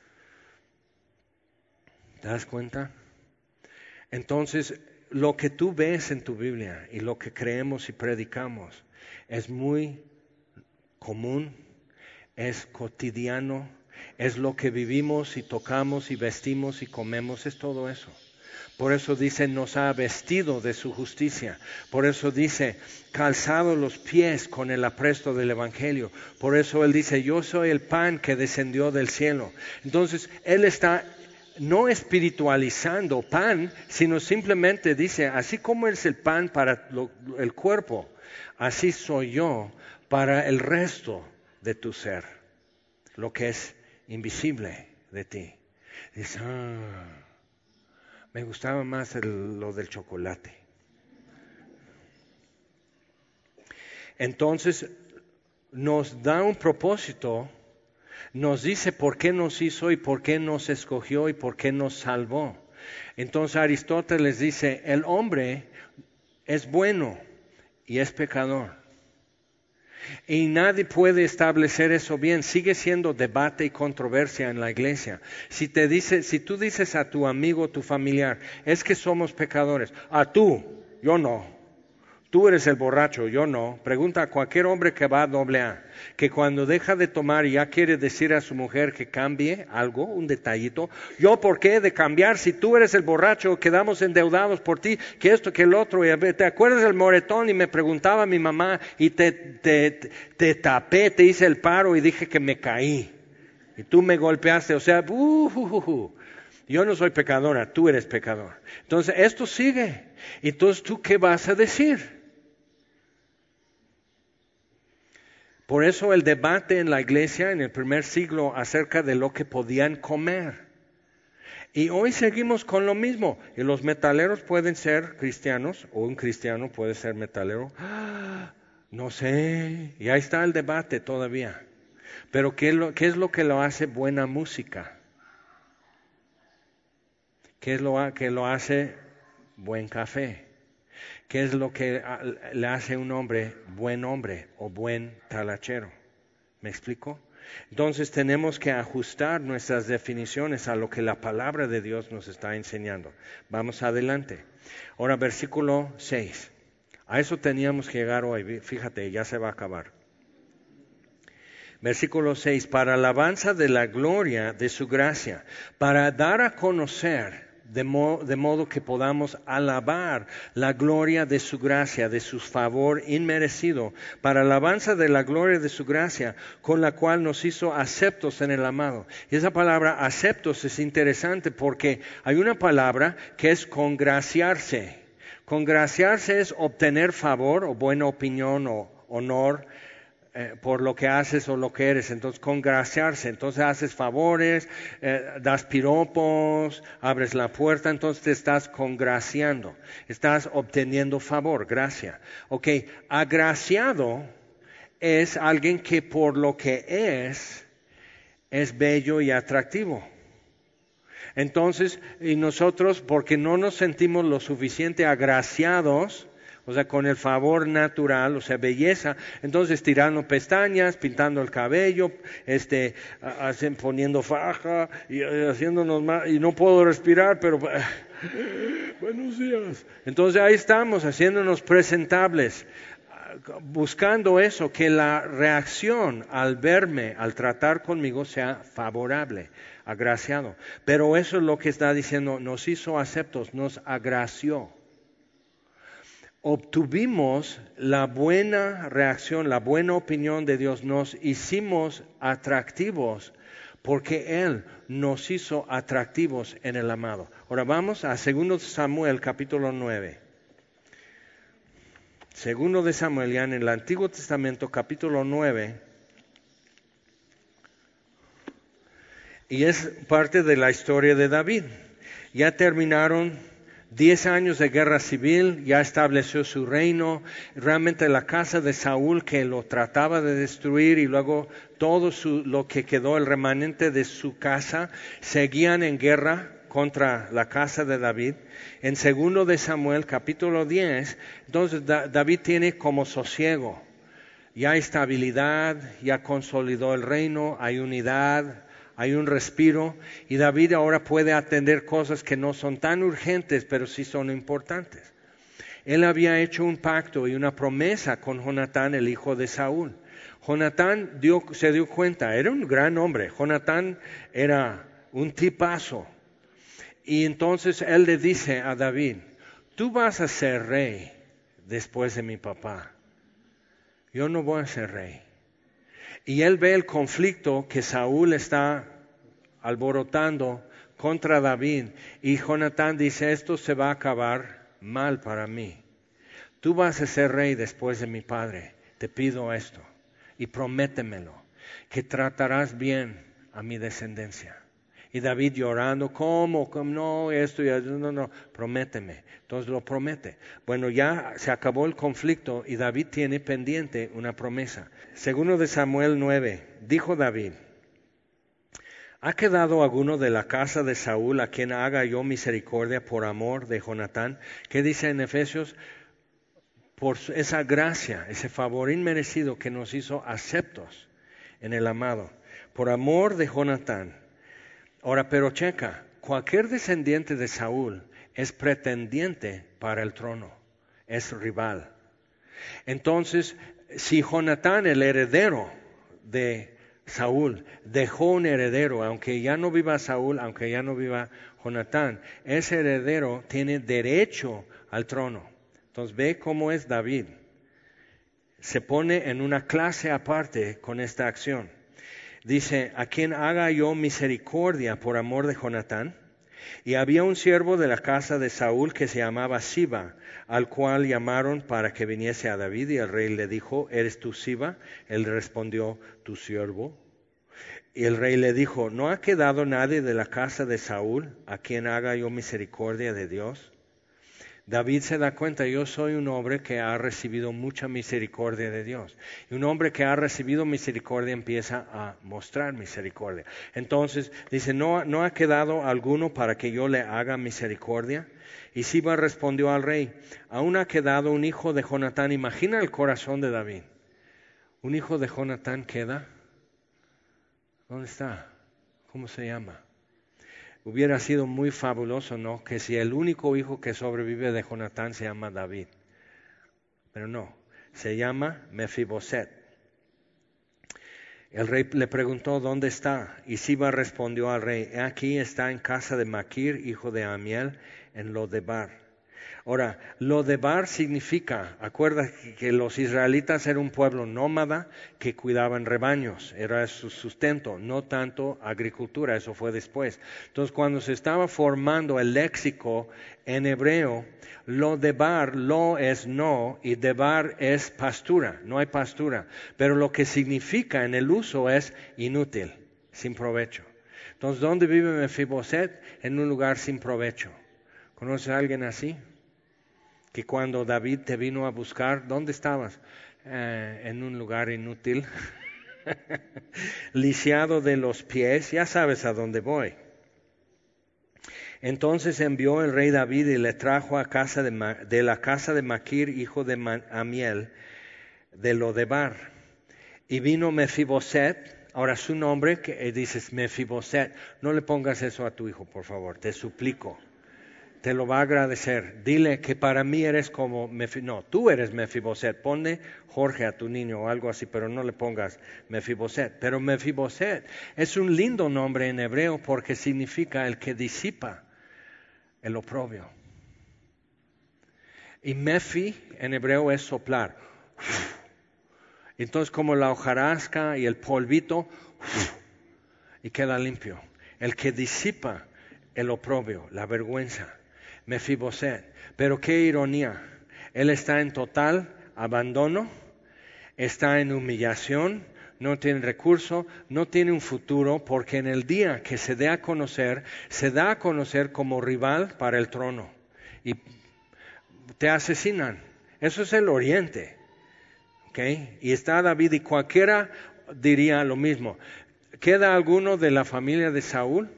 ¿Te das cuenta? Entonces, lo que tú ves en tu Biblia y lo que creemos y predicamos es muy común, es cotidiano. Es lo que vivimos y tocamos y vestimos y comemos, es todo eso. Por eso dice, nos ha vestido de su justicia. Por eso dice, calzado los pies con el apresto del Evangelio. Por eso Él dice, yo soy el pan que descendió del cielo. Entonces, Él está no espiritualizando pan, sino simplemente dice, así como es el pan para el cuerpo, así soy yo para el resto de tu ser, lo que es invisible de ti. Dices, me gustaba más lo del chocolate. Entonces nos da un propósito, nos dice por qué nos hizo y por qué nos escogió y por qué nos salvó. Entonces Aristóteles dice, el hombre es bueno y es pecador. Y nadie puede establecer eso bien. Sigue siendo debate y controversia en la iglesia. Si tú dices a tu amigo, tu familiar, es que somos pecadores. Tú, yo no. Tú eres el borracho, yo no. Pregunta a cualquier hombre que va a AA, que cuando deja de tomar y ya quiere decir a su mujer que cambie algo, un detallito. ¿Yo por qué he de cambiar si tú eres el borracho, quedamos endeudados por ti, que esto, que el otro? ¿Te acuerdas del moretón? Y me preguntaba mi mamá y te tapé, te hice el paro y dije que me caí. Y tú me golpeaste, o sea, yo no soy pecadora, tú eres pecador. Entonces esto sigue. Entonces, ¿tú qué vas a decir? Por eso el debate en la iglesia en el primer siglo acerca de lo que podían comer. Y hoy seguimos con lo mismo. Y los metaleros pueden ser cristianos, o un cristiano puede ser metalero. No sé. Y ahí está el debate todavía. Pero ¿qué es lo que lo hace buena música? ¿Qué es lo que lo hace buen café? ¿Qué es lo que le hace un hombre buen hombre o buen talachero? ¿Me explico? Entonces tenemos que ajustar nuestras definiciones a lo que la palabra de Dios nos está enseñando. Vamos adelante. Ahora versículo 6. A eso teníamos que llegar hoy. Fíjate, ya se va a acabar. Versículo 6. Para alabanza de la gloria de su gracia, para dar a conocer de modo que podamos alabar la gloria de su gracia, de su favor inmerecido, para alabanza de la gloria de su gracia, con la cual nos hizo aceptos en el amado. Y esa palabra aceptos es interesante porque hay una palabra que es congraciarse. Congraciarse es obtener favor o buena opinión o honor por lo que haces o lo que eres. Entonces congraciarse, entonces haces favores, das piropos, abres la puerta, entonces te estás congraciando, estás obteniendo favor, gracia. Ok, agraciado es alguien que por lo que es bello y atractivo. Entonces, y nosotros, porque no nos sentimos lo suficiente agraciados O sea, con el favor natural, o sea, belleza. Entonces, tirando pestañas, pintando el cabello, poniendo faja y haciéndonos más, y no puedo respirar, pero buenos días. Entonces, ahí estamos, haciéndonos presentables, buscando eso, que la reacción al verme, al tratar conmigo, sea favorable, agraciado. Pero eso es lo que está diciendo, nos hizo aceptos, nos agració. Obtuvimos la buena reacción, la buena opinión de Dios, nos hicimos atractivos porque Él nos hizo atractivos en el amado. Ahora vamos a 2 Samuel capítulo 9. 2 de Samuel, ya en el Antiguo Testamento capítulo 9. Y es parte de la historia de David. Ya terminaron 10 años de guerra civil, ya estableció su reino. Realmente la casa de Saúl, que lo trataba de destruir, y luego todo lo que quedó, el remanente de su casa, seguían en guerra contra la casa de David. En 2 de Samuel, capítulo 10, entonces David tiene como sosiego. Ya hay estabilidad, ya consolidó el reino, hay unidad, hay un respiro, y David ahora puede atender cosas que no son tan urgentes, pero sí son importantes. Él había hecho un pacto y una promesa con Jonatán, el hijo de Saúl. Jonatán se dio cuenta, era un gran hombre. Jonatán era un tipazo. Y entonces él le dice a David, tú vas a ser rey después de mi papá. Yo no voy a ser rey. Y él ve el conflicto que Saúl está alborotando contra David. Y Jonatán dice, esto se va a acabar mal para mí. Tú vas a ser rey después de mi padre. Te pido esto. Y prométemelo, que tratarás bien a mi descendencia. Y David llorando, ¿cómo? No, esto y eso, no, prométeme. Entonces lo promete. Bueno, ya se acabó el conflicto y David tiene pendiente una promesa. 2 de Samuel 9, dijo David, ¿ha quedado alguno de la casa de Saúl a quien haga yo misericordia por amor de Jonatán? ¿Qué dice en Efesios? Por esa gracia, ese favor inmerecido que nos hizo aceptos en el amado, por amor de Jonatán. Ahora, pero checa, cualquier descendiente de Saúl es pretendiente para el trono, es rival. Entonces, si Jonatán, el heredero de Saúl, dejó un heredero, aunque ya no viva Saúl, aunque ya no viva Jonatán, ese heredero tiene derecho al trono. Entonces, ve cómo es David. Se pone en una clase aparte con esta acción. Dice, a quien haga yo misericordia por amor de Jonatán. Y había un siervo de la casa de Saúl que se llamaba Siba, al cual llamaron para que viniese a David. Y el rey le dijo, ¿eres tú Siba? Él respondió, tu siervo. Y el rey le dijo, ¿no ha quedado nadie de la casa de Saúl a quien haga yo misericordia de Dios? David se da cuenta, yo soy un hombre que ha recibido mucha misericordia de Dios. Y un hombre que ha recibido misericordia empieza a mostrar misericordia. Entonces dice, ¿no ha quedado alguno para que yo le haga misericordia? Y Siba respondió al rey, aún ha quedado un hijo de Jonatán. Imagina el corazón de David. ¿Un hijo de Jonatán queda? ¿Dónde está? ¿Cómo se llama? Hubiera sido muy fabuloso, ¿no? Que si el único hijo que sobrevive de Jonatán se llama David. Pero no, se llama Mefiboset. El rey le preguntó, ¿dónde está? Y Siba respondió al rey, aquí está en casa de Maquir, hijo de Amiel, en Lodebar. Ahora, Lodebar significa, acuérdate que los israelitas eran un pueblo nómada que cuidaban rebaños, era su sustento, no tanto agricultura, eso fue después. Entonces, cuando se estaba formando el léxico en hebreo, Lodebar, lo es no y debar es pastura, no hay pastura, pero lo que significa en el uso es inútil, sin provecho. Entonces, ¿dónde vive Mefiboset? En un lugar sin provecho. ¿Conoces a alguien así? Que cuando David te vino a buscar, ¿dónde estabas? En un lugar inútil, lisiado de los pies, ya sabes a dónde voy. Entonces envió el rey David y le trajo a casa de la casa de Maquir, hijo de Amiel, de Lodebar. Y vino Mefiboset. Ahora su nombre, que dices Mefiboset, no le pongas eso a tu hijo, por favor, te suplico. Te lo va a agradecer. Dile que para mí eres como no, tú eres Mefiboset. Ponle Jorge a tu niño o algo así, pero no le pongas Mefiboset. Pero Mefiboset es un lindo nombre en hebreo porque significa el que disipa el oprobio. Y Mefi en hebreo es soplar. Entonces como la hojarasca y el polvito y queda limpio. El que disipa el oprobio, la vergüenza. Mefiboset. Pero qué ironía. Él está en total abandono, está en humillación, no tiene recurso, no tiene un futuro, porque en el día que se dé a conocer, se da a conocer como rival para el trono. Y te asesinan. Eso es el oriente. ¿Okay? Y está David y cualquiera diría lo mismo. ¿Queda alguno de la familia de Saúl?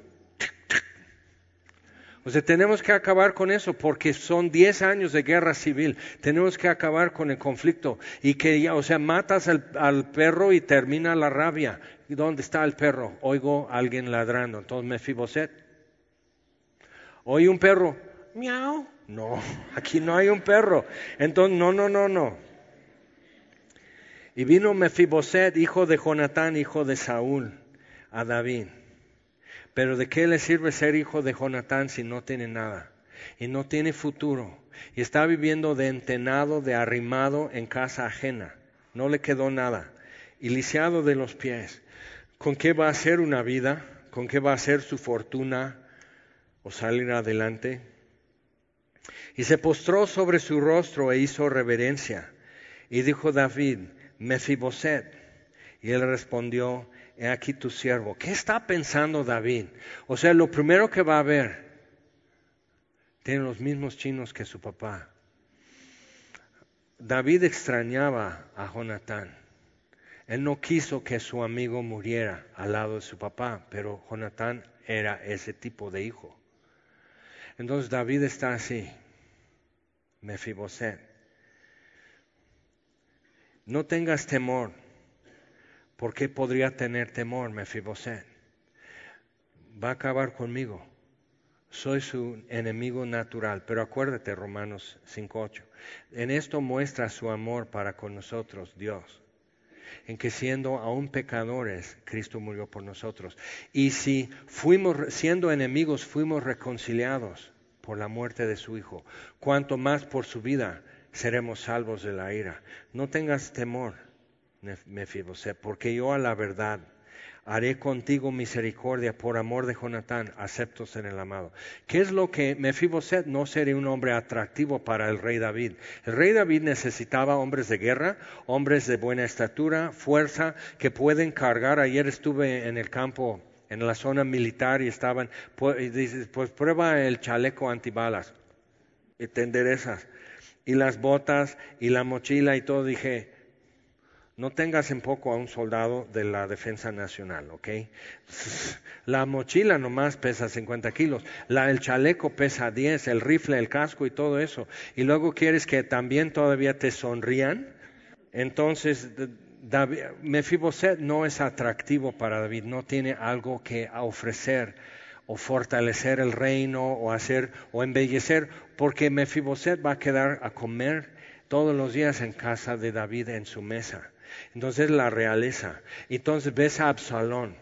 O sea, tenemos que acabar con eso porque son 10 años de guerra civil. Tenemos que acabar con el conflicto. Y que ya, o sea, matas al perro y termina la rabia. ¿Y dónde está el perro? Oigo a alguien ladrando. Entonces Mefiboset. ¿Oye un perro? Miau. No, aquí no hay un perro. Entonces, no. Y vino Mefiboset, hijo de Jonatán, hijo de Saúl, a David. Pero ¿de qué le sirve ser hijo de Jonatán si no tiene nada? Y no tiene futuro. Y está viviendo de entenado, de arrimado en casa ajena. No le quedó nada. Y lisiado de los pies. ¿Con qué va a hacer una vida? ¿Con qué va a hacer su fortuna o salir adelante? Y se postró sobre su rostro e hizo reverencia. Y dijo David, Mefiboset. Y él respondió, he aquí tu siervo. ¿Qué está pensando David? O sea, lo primero que va a ver, tiene los mismos chinos que su papá. David extrañaba a Jonatán. Él no quiso que su amigo muriera al lado de su papá, pero Jonatán era ese tipo de hijo. Entonces David está así, Mefiboset. No tengas temor. ¿Por qué podría tener temor, Mefiboset? Va a acabar conmigo. Soy su enemigo natural. Pero acuérdate, Romanos 5:8. En esto muestra su amor para con nosotros, Dios. En que siendo aún pecadores, Cristo murió por nosotros. Y si siendo enemigos, fuimos reconciliados por la muerte de su Hijo, cuanto más por su vida seremos salvos de la ira. No tengas temor, Mefiboset, porque yo a la verdad haré contigo misericordia por amor de Jonatán, aceptos en el amado. ¿Qué es lo que Mefiboset no sería un hombre atractivo para el rey David? El rey David necesitaba hombres de guerra, hombres de buena estatura, fuerza, que pueden cargar. Ayer estuve en el campo, en la zona militar y dices, pues prueba el chaleco antibalas y te enderezas. Y las botas y la mochila y todo, dije, no tengas en poco a un soldado de la defensa nacional, ¿ok? La mochila nomás pesa 50 kilos, el chaleco pesa 10, el rifle, el casco y todo eso. Y luego quieres que también todavía te sonrían. Entonces, Mefiboset no es atractivo para David, no tiene algo que ofrecer o fortalecer el reino o hacer o embellecer, porque Mefiboset va a quedar a comer todos los días en casa de David en su mesa. Entonces la realeza. Entonces ves a Absalón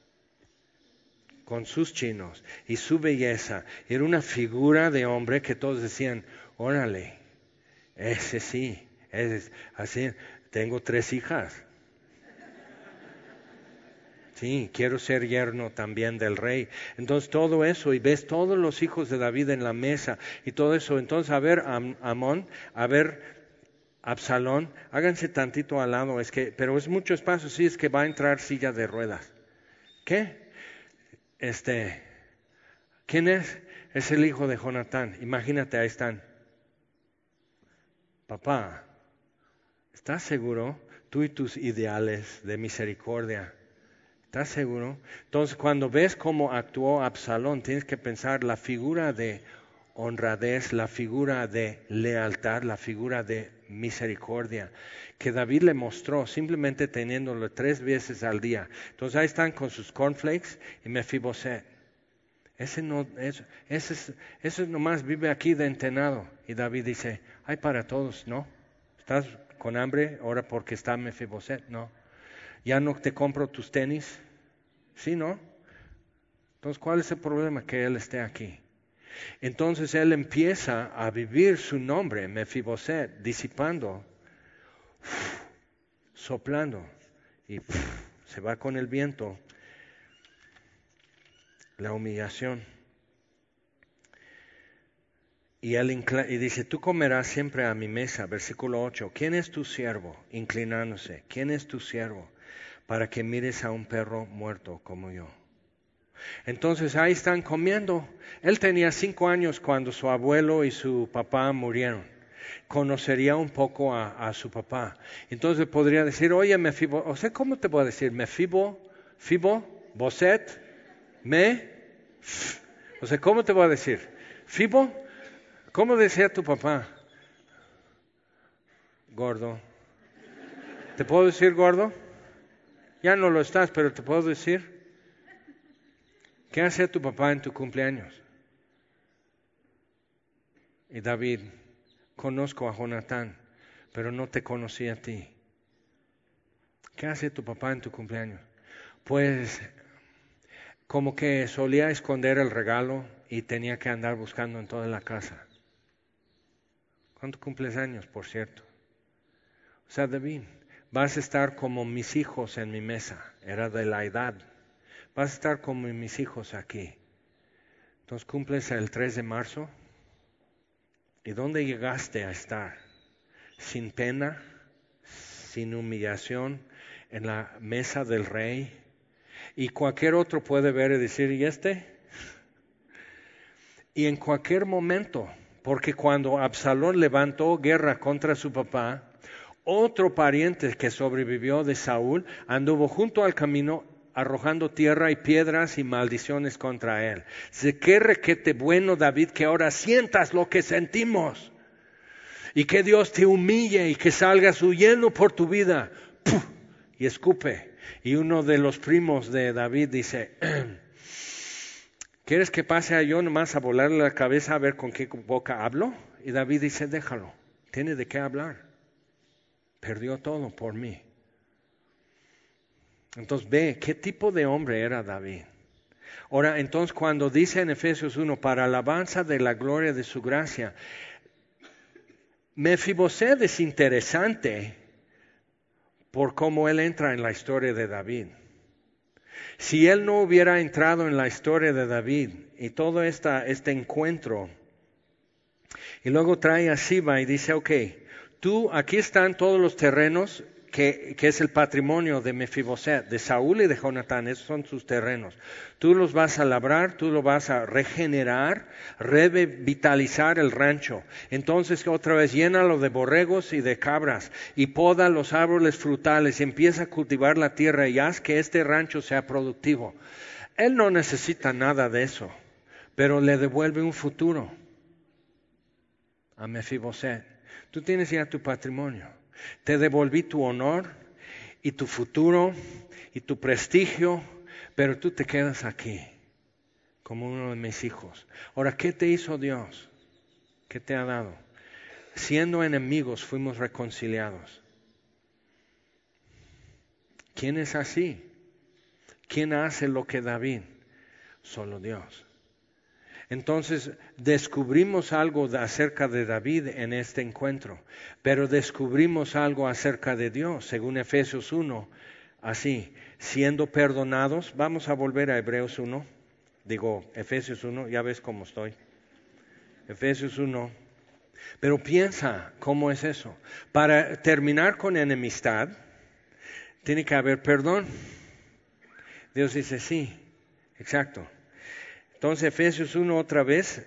con sus chinos y su belleza. Era una figura de hombre que todos decían, órale, ese sí, ese, así, tengo 3 hijas. Sí, quiero ser yerno también del rey. Entonces todo eso, y ves todos los hijos de David en la mesa y todo eso. Entonces a ver Amón, a ver Absalón, háganse tantito al lado, pero es mucho espacio, sí, es que va a entrar silla de ruedas. ¿Qué? ¿Quién es? Es el hijo de Jonatán. Imagínate, ahí están. Papá, ¿estás seguro? Tú y tus ideales de misericordia, ¿Estás seguro? Entonces, cuando ves cómo actuó Absalón, tienes que pensar la figura de honradez, la figura de lealtad, la figura de misericordia que David le mostró simplemente teniéndolo 3 veces al día. Entonces ahí están con sus cornflakes y Mefiboset. Ese nomás vive aquí de entenado. Y David dice, hay para todos, ¿no? ¿Estás con hambre ahora porque está Mefiboset? No. ¿Ya no te compro tus tenis? Sí, ¿no? Entonces, ¿cuál es el problema que él esté aquí? Entonces él empieza a vivir su nombre, Mefiboset, disipando, soplando, y se va con el viento, la humillación. Y dice, tú comerás siempre a mi mesa, versículo 8. ¿Quién es tu siervo? Inclinándose. ¿Quién es tu siervo? Para que mires a un perro muerto como yo. Entonces ahí están comiendo. Él tenía 5 años cuando su abuelo y su papá murieron. Conocería un poco a su papá. Entonces podría decir, oye, o sea, ¿cómo te voy a decir? Boset, o sea, ¿cómo te voy a decir? Fibo, ¿cómo decía tu papá? Gordo. ¿Te puedo decir gordo? Ya no lo estás, pero te puedo decir. ¿Qué hacía tu papá en tu cumpleaños? Y David, conozco a Jonatán, pero no te conocí a ti. ¿Qué hace tu papá en tu cumpleaños? Pues como que solía esconder el regalo y tenía que andar buscando en toda la casa. ¿Cuánto cumples años, por cierto? O sea, David, vas a estar como mis hijos en mi mesa. Era de la edad. Vas a estar como mis hijos aquí. Entonces cumples el 3 de marzo. ¿Y dónde llegaste a estar? Sin pena, sin humillación, en la mesa del rey. Y cualquier otro puede ver y decir, ¿y este? Y en cualquier momento, porque cuando Absalón levantó guerra contra su papá, otro pariente que sobrevivió de Saúl anduvo junto al camino arrojando tierra y piedras y maldiciones contra él. Dice, qué requete bueno, David, que ahora sientas lo que sentimos. Y que Dios te humille y que salgas huyendo por tu vida. ¡Puf! Y escupe. Y uno de los primos de David dice, ¿quieres que pase a yo nomás a volarle la cabeza a ver con qué boca hablo? Y David dice, déjalo, tiene de qué hablar. Perdió todo por mí. Entonces ve, ¿qué tipo de hombre era David? Ahora, entonces cuando dice en Efesios 1, para alabanza de la gloria de su gracia, Mefiboset es interesante por cómo él entra en la historia de David. Si él no hubiera entrado en la historia de David y todo este encuentro, y luego trae a Siba y dice, ok, aquí están todos los terrenos que es el patrimonio de Mefiboset, de Saúl y de Jonatán, esos son sus terrenos. Tú los vas a labrar, tú lo vas a regenerar, revitalizar el rancho. Entonces otra vez llénalo de borregos y de cabras y poda los árboles frutales y empieza a cultivar la tierra y haz que este rancho sea productivo. Él no necesita nada de eso, pero le devuelve un futuro a Mefiboset. Tú tienes ya tu patrimonio. Te devolví tu honor y tu futuro y tu prestigio, pero tú te quedas aquí como uno de mis hijos. Ahora, ¿qué te hizo Dios? ¿Qué te ha dado? Siendo enemigos fuimos reconciliados. ¿Quién es así? ¿Quién hace lo que David? Solo Dios. Entonces descubrimos algo acerca de David en este encuentro, pero descubrimos algo acerca de Dios, según Efesios 1, así, siendo perdonados. Vamos a volver a Hebreos 1, Efesios 1, ya ves cómo estoy. Efesios 1, pero piensa cómo es eso. Para terminar con enemistad, tiene que haber perdón. Dios dice, sí, exacto. Entonces Efesios 1 otra vez,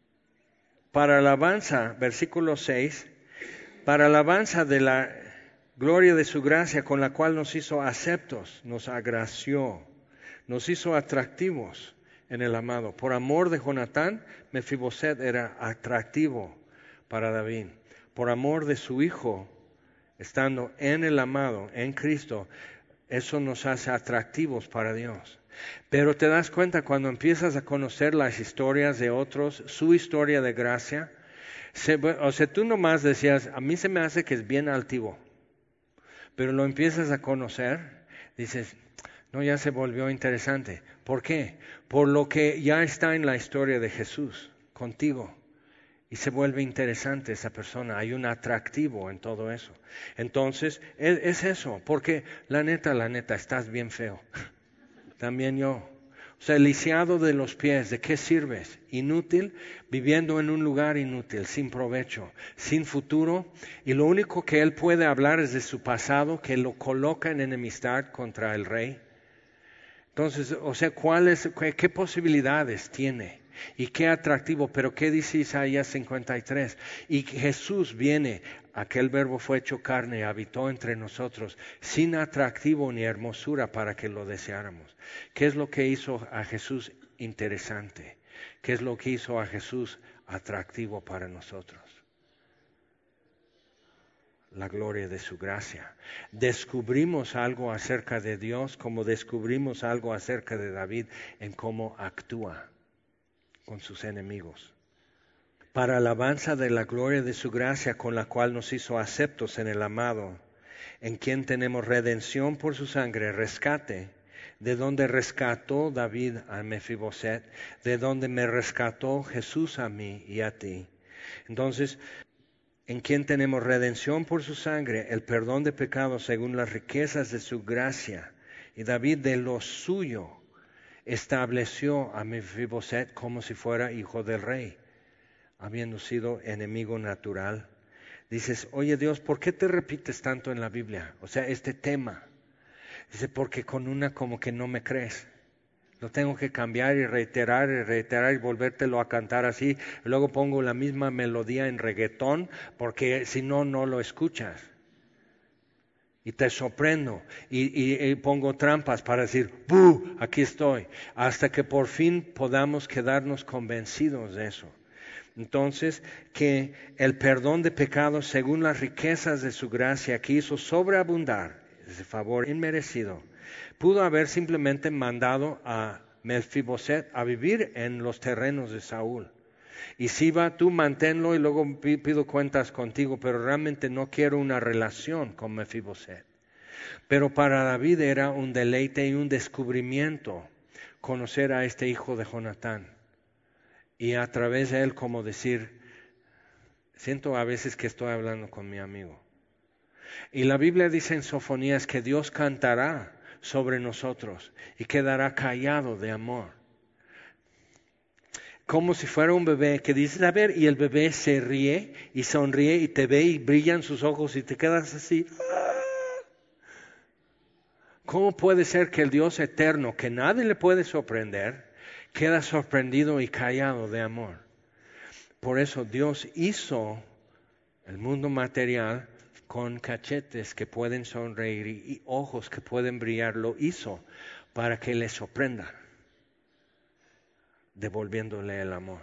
para alabanza, versículo 6, para alabanza de la gloria de su gracia con la cual nos hizo aceptos, nos agració, nos hizo atractivos en el amado. Por amor de Jonatán, Mefiboset era atractivo para David. Por amor de su hijo, estando en el amado, en Cristo, eso nos hace atractivos para Dios. Pero te das cuenta cuando empiezas a conocer las historias de otros, su historia de gracia. O sea, tú nomás decías, a mí se me hace que es bien altivo. Pero lo empiezas a conocer, dices, no, ya se volvió interesante. ¿Por qué? Por lo que ya está en la historia de Jesús, contigo. Y se vuelve interesante esa persona, hay un atractivo en todo eso. Entonces, es eso, porque la neta, estás bien feo. También yo. O sea, lisiado de los pies, ¿de qué sirves? Inútil, viviendo en un lugar inútil, sin provecho, sin futuro. Y lo único que él puede hablar es de su pasado, que lo coloca en enemistad contra el rey. Entonces, o sea, ¿qué posibilidades tiene? Y qué atractivo, pero ¿qué dice Isaías 53? Y Jesús viene, aquel verbo fue hecho carne, habitó entre nosotros, sin atractivo ni hermosura para que lo deseáramos. ¿Qué es lo que hizo a Jesús interesante? ¿Qué es lo que hizo a Jesús atractivo para nosotros? La gloria de su gracia. Descubrimos algo acerca de Dios como descubrimos algo acerca de David en cómo actúa con sus enemigos. Para alabanza de la gloria de su gracia con la cual nos hizo aceptos en el amado, en quien tenemos redención por su sangre, rescate, de donde rescató David a Mefiboset, de donde me rescató Jesús a mí y a ti. Entonces, en quien tenemos redención por su sangre, el perdón de pecados según las riquezas de su gracia. Y David de lo suyo estableció a Mefiboset como si fuera hijo del rey, habiendo sido enemigo natural. Dices, oye Dios, ¿por qué te repites tanto en la Biblia? O sea, este tema. Dice, porque con una como que no me crees. Lo tengo que cambiar y reiterar y volvértelo a cantar así. Luego pongo la misma melodía en reggaetón, porque si no, no lo escuchas. Y te sorprendo y pongo trampas para decir, ¡buh! Aquí estoy. Hasta que por fin podamos quedarnos convencidos de eso. Entonces, que el perdón de pecados según las riquezas de su gracia que hizo sobreabundar, ese favor inmerecido, pudo haber simplemente mandado a Mefiboset a vivir en los terrenos de Saúl. Y si va, tú manténlo y luego pido cuentas contigo, pero realmente no quiero una relación con Mefiboset. Pero para David era un deleite y un descubrimiento conocer a este hijo de Jonatán. Y a través de él como decir, siento a veces que estoy hablando con mi amigo. Y la Biblia dice en Sofonías que Dios cantará sobre nosotros y quedará callado de amor. Como si fuera un bebé que dices, a ver, y el bebé se ríe y sonríe y te ve y brillan sus ojos y te quedas así. ¿Cómo puede ser que el Dios eterno, que nadie le puede sorprender, queda sorprendido y callado de amor? Por eso Dios hizo el mundo material con cachetes que pueden sonreír y ojos que pueden brillar. Lo hizo para que le sorprenda, devolviéndole el amor,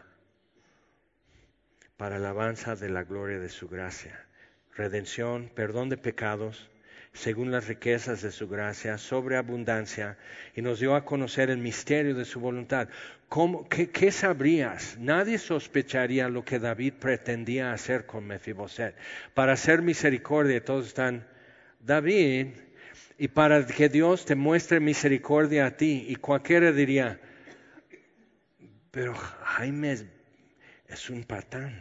para alabanza de la gloria de su gracia. Redención, perdón de pecados, según las riquezas de su gracia, sobreabundancia, y nos dio a conocer el misterio de su voluntad. ¿Qué sabrías? Nadie sospecharía lo que David pretendía hacer con Mefiboset. Para hacer misericordia, todos están, David, y para que Dios te muestre misericordia a ti, y cualquiera diría, pero Jaime es un patán.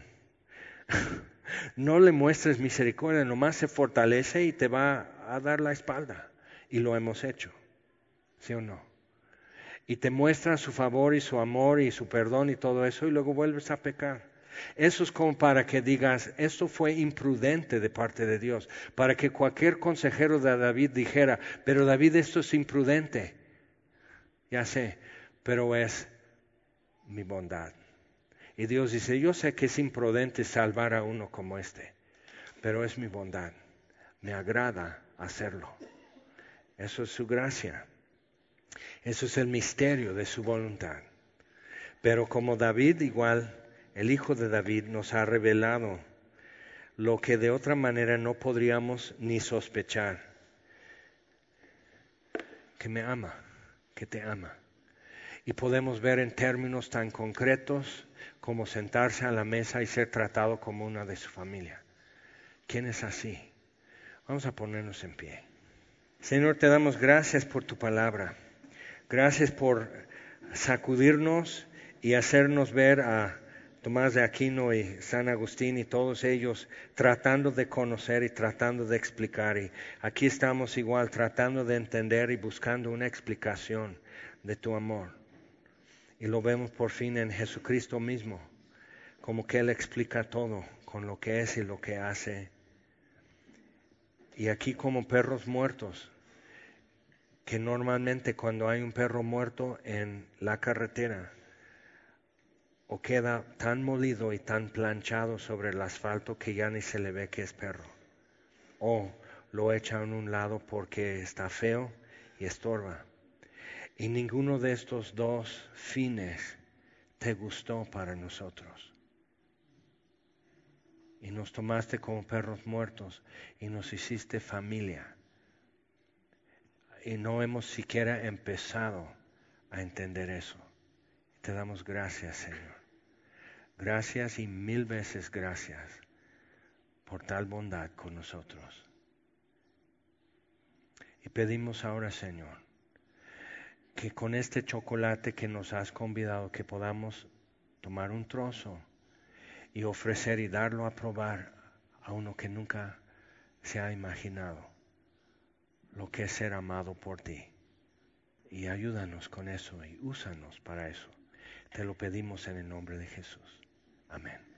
No le muestres misericordia, nomás se fortalece y te va a dar la espalda. Y lo hemos hecho, ¿sí o no? Y te muestra su favor y su amor y su perdón y todo eso y luego vuelves a pecar. Eso es como para que digas, esto fue imprudente de parte de Dios. Para que cualquier consejero de David dijera, pero David, esto es imprudente. Ya sé, pero es mi bondad. Y Dios dice, yo sé que es imprudente salvar a uno como este, pero es mi bondad, me agrada hacerlo. Eso es su gracia. Eso es el misterio de su voluntad. Pero como David, igual, el hijo de David nos ha revelado lo que de otra manera no podríamos ni sospechar. Que me ama, que te ama. Y podemos ver en términos tan concretos como sentarse a la mesa y ser tratado como una de su familia. ¿Quién es así? Vamos a ponernos en pie. Señor, te damos gracias por tu palabra. Gracias por sacudirnos y hacernos ver a Tomás de Aquino y San Agustín y todos ellos tratando de conocer y tratando de explicar. Y aquí estamos igual tratando de entender y buscando una explicación de tu amor. Y lo vemos por fin en Jesucristo mismo, como que Él explica todo con lo que es y lo que hace. Y aquí como perros muertos, que normalmente cuando hay un perro muerto en la carretera, o queda tan molido y tan planchado sobre el asfalto que ya ni se le ve que es perro, o lo echan a un lado porque está feo y estorba. Y ninguno de estos dos fines te gustó para nosotros. Y nos tomaste como perros muertos y nos hiciste familia. Y no hemos siquiera empezado a entender eso. Te damos gracias, Señor. Gracias y 1000 veces gracias por tal bondad con nosotros. Y pedimos ahora, Señor, que con este chocolate que nos has convidado, que podamos tomar un trozo y ofrecer y darlo a probar a uno que nunca se ha imaginado lo que es ser amado por ti. Y ayúdanos con eso y úsanos para eso. Te lo pedimos en el nombre de Jesús. Amén.